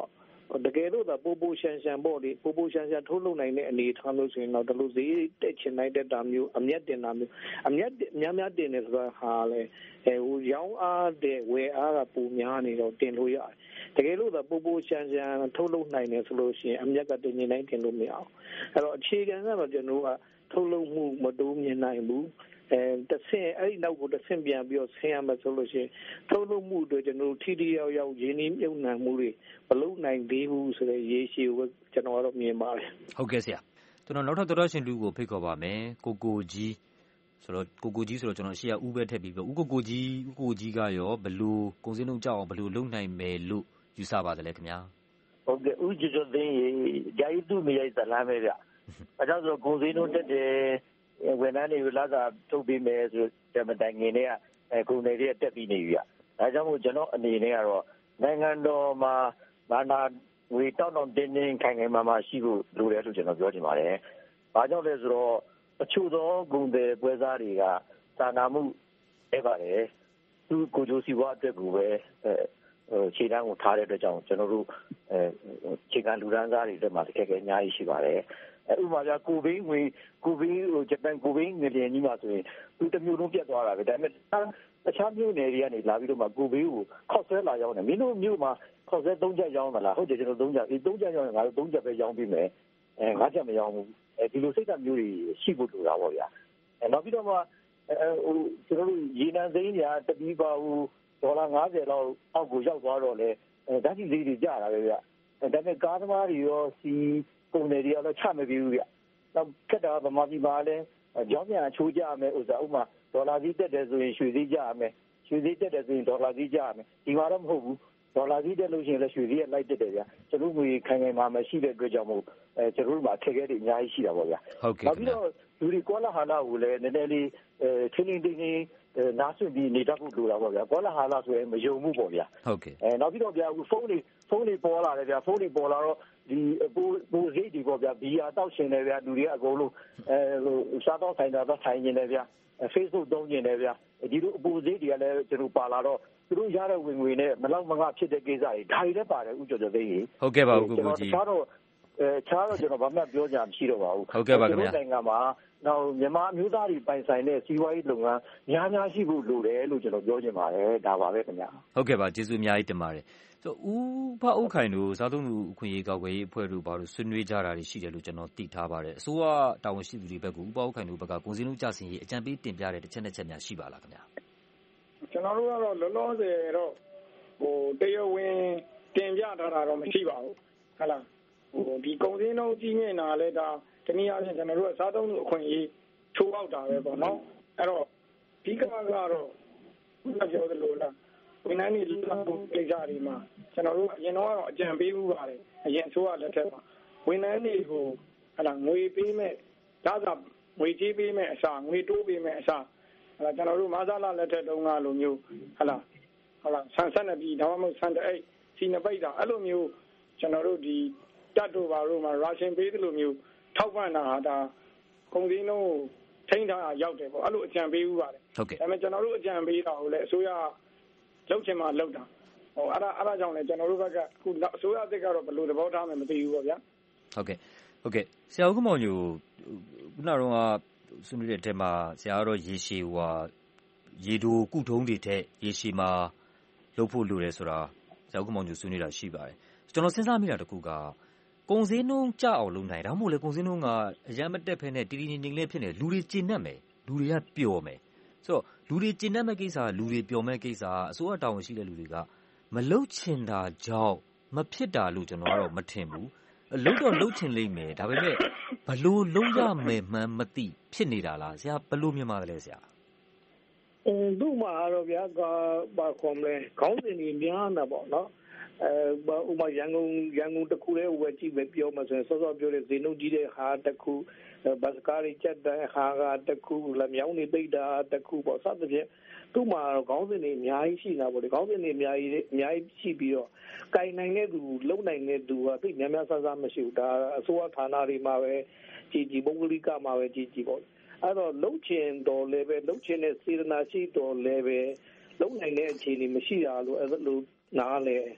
တကယ်လို့သာပိုရှန်ရှန်ပေါ့လေပိုရှန်ရှန်ထုတ်လုပ်နိုင်တဲ့အနေအထားမျိုးဆိုရင်တော့ဒီလိုဈေးတက်ချင်လိုက်တဲ့တာမျိုးအမျက်တင်တာမျိုးအမျက်များတင်နေဆိုတာဟာလေရောင်းအားတဲ့ဝယ်အားကပိုများနေတော့တင်လို့ရတယ်တကယ်လို့သာပိုရှန်ရှန်ထုတ်လုပ်နိုင်တယ်ဆိုလို့ရှိရင်အမျက်ကတင်နေနိုင်တင်လို့မရအောင်အဲ့တော့အခြေခံကတော့ကျွန်တော်ကထုတ်လုပ်မှုမတိုးမြင်နိုင်ဘူးတဆင့်အဲ့ဒီနောက်ကိုတဆင့်ပြန်ပြီးတော့ဆင်းရမယ်ဆိုလို့ရှိရင်ထုတ်လုပ်မှုတွေကျွန်တော်ထိထိရောက်ရောက်ရင်းနှီးမြှုပ်နှံမှုတွေမလုပ်နိုင်သေးဘူးဆိုတဲ့ရေးရှိကိုကျွန်တော်ကတော့မြင်ပါတယ်ဟုတ်ကဲ့ဆရာကျွန်တော်နောက်ထပ်သောရှင်တူကိုဖိတ်ခေါ်ပါမယ်ကိုကြီးဆိုတော့ကိုကြီးဆိုတော့ကျွန်တော်ရှေ့ကဦးပဲထည့်ပြီးတော့ကိုကြီးကရောဘလို့ကုန်စည်နှုန်းကြောက်အောင်ဘလို့လုပ်နိုင်မယ်လို့ယူဆပါတယ်လေခင်ဗျာဟုတ်ကဲ့ဦးကျော်သိန်းဂျာယီသူမရိုက်ဇလမ်းပဲဗျအဲကြောင့်ဆိုကုန်စည်နှုန်းတက်တယ်ဝန်ထမ်းတွေလာတာထုတ်ပေးမယ်ဆိုတဲ့မတိုင်ခင်တည်းကကုန်တွေတက်ပြီးနေပြီဗျဒါကြောင့်မို့ကျွန်တော်အနေနဲ့ကတော့နိုင်ငံတော်မှာဘာသာဝေတောင်းတင်းခိုင်မာရှိဖို့လိုတယ်လို့ကျွန်တော်ပြောချင်ပါတယ်ဘာကြောင့်လဲဆိုတော့အချို့သောကုန်တွေပွဲစားတွေကစာနာမှုအဲ့ပါတယ်သူကိုကြိုးစီဝါအတွက်ကိုပဲခြေတန်းကိုထားတဲ့အတွက်ကြောင့်ကျွန်တော်တို့ခြေကလူဒန်းစားတွေတက်မှာတကယ်အများကြီးရှိပါတယ်ဥပမာပြကိုဘင်းဂျပန်ကိုဘင်းငွေတင်ကြီးမှာဆိုရင်သူတစ်မျိုးလုံးပြတ်သွားတာပဲဒါပေမဲ့တခြားမျိုးနယ်တွေကနေလာပြီးတော့မှကိုဘင်းကိုခောက်ဆွဲလာရောက်တယ်မင်းတို့မျိုးမှာခောက်ဆွဲ3ချက်ရောင်းသလားဟုတ်တယ်ကျွန်တော်3ချက်3ချက်ရောင်းရင်ငါတို့3ချက်ပဲရောင်းပြီးမယ်5ချက်မရောင်းဘူးဒီလိုစိတ်ဓာတ်မျိုးတွေရှိဖို့လိုတာပေါ့ဗျာနောက်ပြီးတော့မှကျွန်တော်တို့ရေနံစိမ်းညာတပီးပါဘူးဒေါ်လာ50လောက်အောက်ကိုရောက်သွားတော့လေဓာတ်ကြီးလေးတွေကျတာပဲဗျဒါပေမဲ့ကားသမားတွေရောစီကုန်တွေကတော့ချမပြေဘူးဗျနောက်ခက်တာဗမာပြည်မှာလည်းကြောင်းပြန်အချိုးကြရမယ်ဥစ္စာဥမာဒေါ်လာကြီးတက်တယ်ဆိုရင်ရွှေသေးကြရမယ်ရွှေသေးတက်တယ်ဆိုရင်ဒေါ်လာကြီးကြရမယ်ဒီမှာတော့မဟုတ်ဘူးဒေါ်လာကြီးတက်လို့ရှိရင်လည်းရွှေသေးကလိုက်တက်တယ်ဗျကျွန်တော်ငွေခိုင်မှာမရှိတဲ့အတွက်ကြောင့်မို့ကျွန်တော်တို့မှာအခက်အခဲတွေအများကြီးရှိတာပေါ့ဗျဟုတ်ကဲ့နောက်ပြီးတော့လူတွေကောလာဟာလာကိုလည်းနည်းနည်းလေးချင်းချင်းတင်းတင်းနားဆွပြီးနေတတ်ဖို့လိုတာပေါ့ဗျာကောလာဟာလာဆိုရင်မယုံမှုပေါ့ဗျာဟုတ်ကဲ့နောက်ပြီးတော့ဗျာဖုန်းတွေပေါ်လာတယ်ဗျာဖုန်းတွေပေါ်လာတော့ဒီပိုစိတ်တွေပေါ့ဗျာဘီယာတောက်ရှင်တယ်ဗျာလူတွေကအကုန်လုံးစားတော့ဆိုင်တာတော့ဆိုင်နေတယ်ဗျာ Facebook သုံးနေတယ်ဗျာဒီလိုအပူစိတ်တွေကလည်းကျွန်တော်ပါလာတော့သူတို့ရတဲ့ဝင်ငွေနဲ့မလောက်မငါဖြစ်တဲ့ကိစ္စတွေဒါတွေလည်းပါတယ်ဥကျော်သိန်းဟုတ်ကဲ့ပါဦးကိုကြီးခြားတော့ကျွန်တော်ဘာမှပြောကြမရှိတော့ပါဘူးဟုတ်ကဲ့ပါခင်ဗျာနိုင်ငံမှာနောက်မြန်မာမျိုးသားတွေပိုင်ဆိုင်တဲ့စီးပွားရေးလုပ်ငန်းများရှိဖို့လိုတယ်လို့ကျွန်တော်ပြောချင်ပါတယ်ဒါပါပဲခင်ဗျာဟုတ်ကဲ့ပါကျေးဇူးအများကြီးတင်ပါတယ်ဆိုဦးဖအုပ်ခိုင်တို့စားသုံးသူအခွင့်အရေးကောက်ွယ်ရေးအဖွဲ့တို့ဘာလို့ဆွေးနွေးကြတာတွေရှိတယ်လို့ကျွန်တော်သိထားပါတယ်အစိုးရတာဝန်ရှိသူတွေဘက်ကဦးဖအုပ်ခိုင်တို့ဘက်ကကုန်စည်နှုန်းကျဆင်းရေးအကြံပေးတင်ပြတဲ့တစ်ချက်နဲ့ချက်များရှိပါလားခင်ဗျာကျွန်တော်တို့ကတော့လောလောဆယ်တော့တရားဝင်တင်ပြထားတာတော့မရှိပါဘူးဟုတ်လားဒီကုန်စည်နှုန်းကြီးမြင့်တာလဲဒါတနည်းအားဖြင့်ကျွန်တော်တို့ကစားသုံးသူအခွင့်အရေးချိုးပေါက်တာပဲပေါ့နော်အဲ့တော့ဒီကတော့ဘုရားပြောသလိုလားဝန်ထမ်းတွေလူလာဖို့ကိစ္စတွေမှာကျွန်တော်တို့အရင်တော့အကြံပေးမှုပါတယ်အရင်ဆိုရလက်ထက်မှာဝန်ထမ်းတွေကိုငွေပေးမဲ့ဒါသာငွေကြေးပေးမဲ့အစားငွေတိုးပေးမဲ့အစားကျွန်တော်တို့မဆလာလက်ထက်တုန်းကလိုမျိုးဆန်ဆက်နေပြီးဒါမှမဟုတ်ဆန်တဲ့စီနပိတ်တာအဲ့လိုမျိုးကျွန်တော်တို့ဒီတတ်တို့ဘာလို့မှာရာရှင်ပေးတယ်လို့မျိုးထောက်ပံ့တာဟာဒါကုန်စည်နှုန်းကိုထိန်းထားရောက်တယ်ပေါ့အဲ့လိုအကြံပေးဥပါတယ်ဟုတ်ကဲ့ဒါပေမဲ့ကျွန်တော်တို့အကြံပေးတာကိုလည်းအစိုးရလောက်ချင်မှလောက်တာအဲ့ဒါကြောင့်လည်းကျွန်တော်တို့ဘက်ကအခုအစိုးရအသစ်ကတော့ဘယ်လိုသဘောထားမှမသိဘူးပေါ့ဗျာဟုတ်ကဲ့ဆရာဦးကမောင်ညိုခုနကတော့ဆွေးနွေးတဲ့အထက်မှာဆရာကတော့ရေရှည်ရေတိုကုထုံးတွေထက်ရေရှည်မှာလုပ်ဖို့လိုတယ်ဆိုတာဆရာဦးကမောင်ညိုဆွေးနွေးတာရှိပါတယ်ကျွန်တော်စဉ်းစားမိတာတခုကကုန်စည်နှုန်းကျအောင်လုပ်နိုင်ဒါမှမဟုတ်လေကုန်စည်နှုန်းကအရမ်းမတက်ဖဲနဲ့တည်တည်ငြိမ်ငြိမ်လေးဖြစ်နေလူတွေကျဉ်တ်မယ်လူတွေကပျော်မယ်ဆိုတော့လူတွေကျဉ်တ်မဲ့ကိစ္စလူတွေပျော်မဲ့ကိစ္စအစိုးရတာဝန်ရှိတဲ့လူတွေကမလုတ်ချင်တာကြောင့်မဖြစ်တာလို့ကျွန်တော်ကတော့မထင်ဘူးလုတ်တော့လုတ်ချင်လိမ့်မယ်ဒါပေမဲ့ဘလို့လုံးရမယ်မှန်းမသိဖြစ်နေတာလားဆရာဘလို့မြင်ပါသလဲဆရာသူ့မှာတော့ဗျာဘာခေါ်မလဲခေါင်းစဉ်ကြီးများတာပေါ့နော်ဥပမာရန်ကုန်တစ်ခုတည်းဝယ်ကြည့်ပဲပြောမှဆိုရင်စောစောပြောတဲ့ဇေနုကြီးတဲ့ဟာတစ်ခုဘတ်စကားတွေချက်တဲ့ဟာကတစ်ခုလက်မြောင်းတွေပိတ်တာတစ်ခုပေါ့စသဖြင့်သူ့မှာတော့ခေါင်းစဉ်တွေအများကြီးရှိတာပေါ့လေခေါင်းစဉ်တွေအများကြီးရှိပြီးတော့ကင်နိုင်တဲ့သူလုံနိုင်တဲ့သူကသိများများဆဆမရှိဘူးဒါအစိုးရဌာနတွေမှာပဲကြည်ပုဂ္ဂလိကမှာပဲကြည်ပေါ့အဲ့တော့လုံချင်တော်လည်းပဲလုံချင်တဲ့စေတနာရှိတော်လည်းပဲလုံနိုင်တဲ့အခြေအနေမရှိတာလို့အဲ့လိုနားလဲ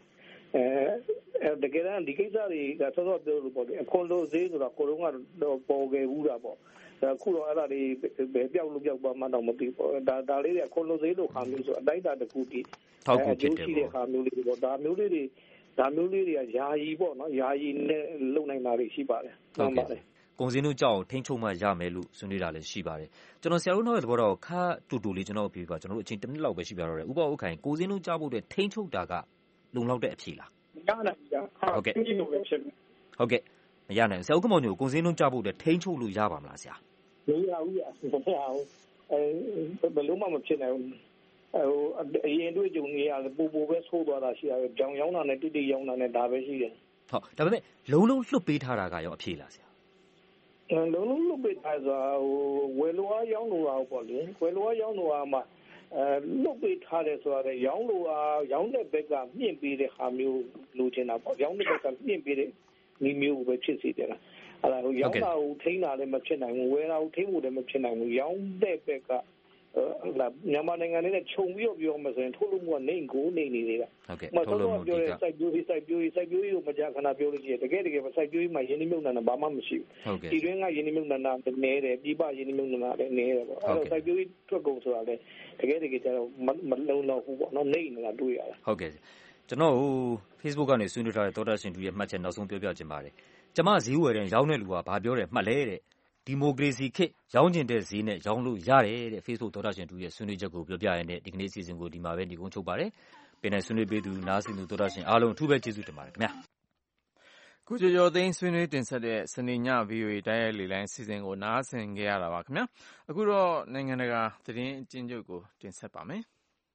တကယ်တမ်းဒီကိစ္စတွေကစောစောပြောလို့ပေါ့လေအခွန်လိုဈေးဆိုတာကိုတော့ကတော့ပေါ်ခဲ့ဘူးတာပေါ့အခုတော့အဲ့ဒါတွေပဲပြောက်လို့ပြောက်ပါမှတော့မသိဘူးဒါလေးတွေအခွန်လိုဈေးလို့ခါမျိုးဆိုအတိုင်းတာတစ်ခုတည်းထောက်ကူဖြစ်တယ်ပေါ့ခါမျိုးလေးတွေပေါ့ဒါမျိုးလေးတွေကယာယီပေါ့နော်ယာယီနဲ့လုံနိုင်တာတွေရှိပါတယ်ဟုတ်ပါတယ်ကုန်စည်နှုန်းကြောက်ထိန်းချုပ်မှရမယ်လို့ဆွေးနွေးတာလည်းရှိပါတယ်ကျွန်တော်ဆရာတို့နောက်ရဲ့သဘောတော့ခါတူတူလေးကျွန်တော်ပြောပြပါကျွန်တော်တို့အချိန်1မိနစ်လောက်ပဲရှိပြတော့တယ်ဥပဥခိုင်ကုန်စည်နှုန်းကြောက်ဖို့တဲ့ထိန်းချုပ်တာကလုံလောက်တဲ့အဖြေလားရနိုင်ကြဟုတ်ကဲ့ဟုတ်ကဲ့မရနိုင်ဆရာဥက္ကမောင်ညိုကုန်စည်နှုန်းကြောက်ဖို့တဲ့ထိန်းချုပ်လို့ရပါမလားဆရာမရဘူးရမရဘူးဘယ်လိုမှမဖြစ်နိုင်ဘူးအရင်တွေ့ကြုံနေရတယ်ပူပဲဆိုးသွားတာရှိရတယ်ကြောင်ရောင်းတာနဲ့တိတိရောင်းတာနဲ့ဒါပဲရှိတယ်ဟုတ်ဒါပေမဲ့လုံးလုံးလွတ်ပေးထားတာကရောအဖြေလားဆရာလုံးလုံးလွတ်ပေးထားဆိုဝယ်လိုအားရောင်းလိုအားပေါ့လေဝယ်လိုအားရောင်းလိုအားမှာလွတ်ပေးထားတယ်ဆိုတော့ရောင်းလိုအားရောင်းတဲ့ဘက်ကမြင့်ပေးတဲ့ဟာမျိုးလိုချင်တာပေါ့ရောင်းတဲ့ဘက်ကမြင့်ပေးတဲ့ဒီမျိုးပဲဖြစ်စီတယ်လားအဲ့ဒါရောင်းတာကိုထိန်းတာလည်းမဖြစ်နိုင်ဘူးဝယ်တာကိုထိန်းဖို့လည်းမဖြစ်နိုင်ဘူးရောင်းတဲ့ဘက်ကမြန်မာနိုင်ငံနဲ့ခြုံပြီးပြောမှဆိုရင်ထုတ်လုပ်မှုကနေကိုနေနေတယ်ဟုတ်ကဲ့ထုတ်လုပ်မှုပြောတဲ့စိုက်ပျိုးရေးကိုမကြာခဏပြောလို့ရှိရင်တကယ်စိုက်ပျိုးရေးမှာယင်းနှမြုပ်နှံတာဘာမှမရှိဘူးဒီတွင်းကယင်းနှမြုပ်နှံတာနေတယ်ပြည်ပယင်းနှမြုပ်နှံတာလည်းနေတယ်ပေါ့အဲ့တော့စိုက်ပျိုးရေးထွက်ကုန်ဆိုတာလည်းတကယ်ကျတော့မလုံလောက်ဘူးပေါ့နော်နေနေတာတွေ့ရတယ်ဟုတ်ကဲ့ကျွန်တော် Facebook ကနေဆွေးနွေးထားတဲ့သောတာရှင်သူရဲ့မှတ်ချက်နောက်ဆုံးပြောပြချင်ပါတယ်ကျမဈေးဝယ်တဲ့ရောင်းတဲ့လူကဘာပြောတယ်မှတ်လဲတဲ့ဒီမိုကရေစီခေတ်ရောင်းကျင်တဲ့ဈေးနဲ့ရောင်းလို့ရတယ်တဲ့ Facebook သောတာရှင်သူရဲ့ဆွေးနွေးချက်ကိုပြောပြရတဲ့ဒီကနေ့အစီအစဉ်ကိုဒီမှာပဲညီကုန်းချုပ်ပါတယ်။ပြန်လည်ဆွေးနွေးပေးသူနားဆင်သူသောတာရှင်အားလုံးအထူးပဲကျေးဇူးတင်ပါတယ်ခင်ဗျာ။ခုကျော်သိန်းဆွေးနွေးတင်ဆက်တဲ့စနေည VOA တိုက်ရိုက်လေလိုင်းအစီအစဉ်ကိုနားဆင်ကြရတာပါခင်ဗျာ။အခုတော့နိုင်ငံတကာသတင်းအကျဉ်းချုပ်ကိုတင်ဆက်ပါမယ်။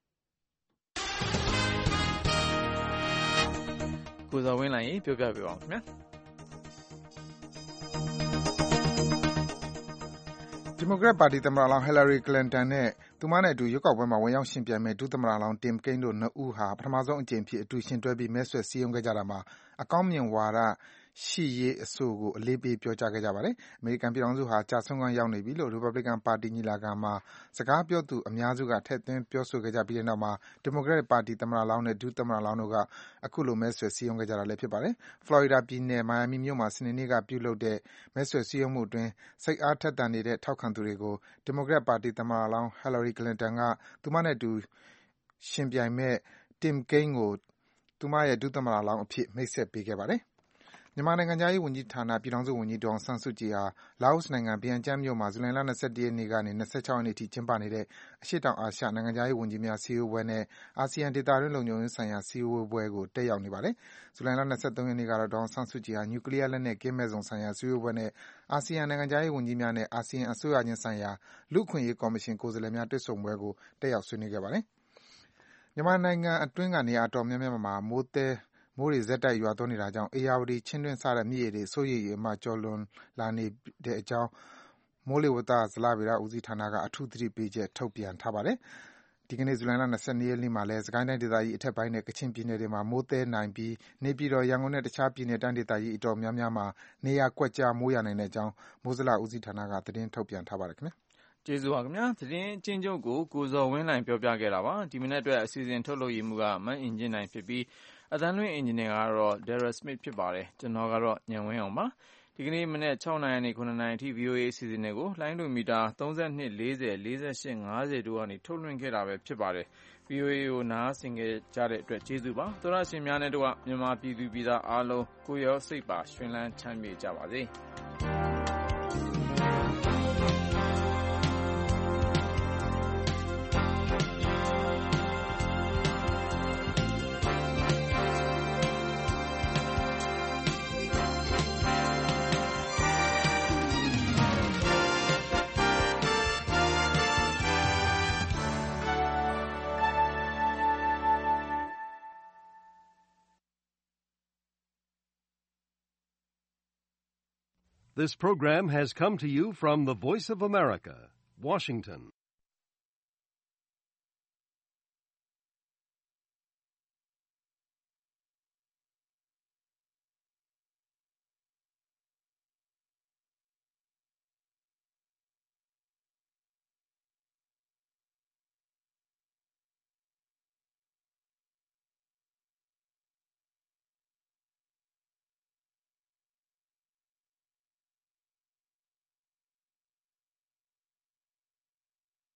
ကိုဇော်ဝင်းလိုင်ပြောပြပေးပါဦးခင်ဗျာ။ဒီမိုကရက်ပါတီသမ္မတလောင်း Hillary Clinton နဲ့သူမနဲ့အတူရွေးကောက်ပွဲမှာဝင်ရောက်ယှဉ်ပြိုင်မယ့်ဒုသမ္မတလောင်း Tim Kaine တို့နှစ်ဦးဟာပထမဆုံးအကြိမ်အဖြစ်အတူယှဉ်တွဲပြီးမဲဆွယ်စည်းရုံးခဲ့ကြတာမှာအကောင်းမြင်ဝါဒရှိရေးအဆိုကိုအလေးပေးပြောကြားခဲ့ကြပါတယ်။အမေရိကန်ပြည်ထောင်စုဟာကျဆုံးခန်းရောက်နေပြီလို့ရီပတ်ဘလစ်ကန်ပါတီညီလာခံမှာစကားပြောသူအများစုကထည့်သွင်းပြောဆိုခဲ့ကြပြီးတဲ့နောက်မှာဒီမိုကရက်ပါတီသမ္မတလောင်းနဲ့ဒုသမ္မတလောင်းတို့ကအခုလိုမဲဆွယ်စည်းရုံးခဲ့ကြတာလည်းဖြစ်ပါတယ်။ Florida ပြည်နယ် Miami မြို့မှာစနေနေ့ကပြုလုပ်တဲ့မဲဆွယ်စည်းရုံးမှုအတွင်းစိတ်အားထက်သန်နေတဲ့ထောက်ခံသူတွေကိုဒီမိုကရက်ပါတီသမ္မတလောင်း Hillary Clinton ကသူမနဲ့အတူယှဉ်ပြိုင်မယ့် Tim Kaine ကိုသူမရဲ့ဒုသမ္မတလောင်းအဖြစ်မိတ်ဆက်ပေးခဲ့ပါတယ်။မြန်မာနိုင်ငံခြားရေးဝန်ကြီးဌာနပြည်ထောင်စုဝန်ကြီးဒေါ်အောင်ဆန်းစုကြည်ဟာလာအိုနိုင်ငံဗီယန်ကျန်းမြို့မှာဇူလိုင်လ21ရက်နေ့ကနေ26ရက်နေ့ထိကျင်းပနေတဲ့အရှေ့တောင်အာရှနိုင်ငံခြားရေးဝန်ကြီးများစည်းဝေးပွဲနဲ့အာဆီယံဒေသတွင်းလုံခြုံရေးဆိုင်ရာစည်းဝေးပွဲကိုတက်ရောက်နေပါတယ်။ဇူလိုင်လ23ရက်နေ့ကတော့ဒေါ်အောင်ဆန်းစုကြည်ဟာနျူကလီးယားလက်နက်ကင်းမဲ့ဇုံဆိုင်ရာစည်းဝေးပွဲနဲ့အာဆီယံနိုင်ငံခြားရေးဝန်ကြီးများနဲ့အာဆီယံအစိုးရချင်းဆိုင်ရာလူ့အခွင့်အရေးကော်မရှင်ကိုယ်စားလှယ်များတွေ့ဆုံပွဲကိုတက်ရောက်ဆွေးနွေးခဲ့ပါတယ်။မြန်မာနိုင်ငံအတွင်းကနေရာအတော်များများမှာမိုးတွေဆက်တိုက်ရွာသွန်းနေတာကြောင့်ဧရာဝတီချင်းတွင်းစတဲ့မြစ်ရေတွေစိုးရိမ်ရေအမှတ်ကျော်လွန်လာနေတဲ့အကြောင်းမိုးလေဝသဇလဗေဒဦးစီးဌာနကအထူးသတိပေးချက်ထုတ်ပြန်ထားပါတယ်။ဒီကနေ့ဇူလိုင်လ22ရက်နေ့မှာလည်းစစ်ကိုင်းတိုင်းဒေသကြီးအထက်ပိုင်းနဲ့ကချင်ပြည်နယ်တွေမှာမိုးသည်းနိုင်ပြီးနေပြည်တော်ရန်ကုန်နဲ့တခြားပြည်နယ်တိုင်းဒေသကြီးအတော်များများမှာနေရာကွက်ကြားမိုးရွာနိုင်တဲ့အကြောင်းမိုးဇလဦးစီးဌာနကသတင်းထုတ်ပြန်ထားပါတယ်ခင်ဗျာ။ကျေးဇူးပါခင်ဗျာသတင်းအချင်းချုပ်ကိုဇော်ဝင်းလိုင်ပြောပြခဲ့တာပါဒီမနေ့အတွက်အစီအစဉ်ထုတ်လုပ်ရမှုကမန်းအင်ဂျင်နိုင်ဖြစ်ပြီးအသံလွှင့်အင်ဂျင်နီယာကတော့ Daryl Smith ဖြစ်ပါတယ်ကျွန်တော်ကတော့ညံဝင်းအောင်ပါဒီကနေ့မနေ့6နာရီနဲ့9နာရီအထိ VOA အစီအစဉ်တွေကိုလိုင်းဒိုမီတာ32 40 48 50တို့ကနေထုတ်လွှင့်ခဲ့တာပဲဖြစ်ပါတယ် VOA ကိုနားဆင်ကြတဲ့အတွက်ကျေးဇူးပါသောရရှင်များနဲ့တို့ကမြန်မာပြည်သူပြည်သားအားလုံးကိုရောစိတ်ပါရှင်လန်းချမ်းမြေ့ကြပါစေ This program has come to you from the Voice of America, Washington.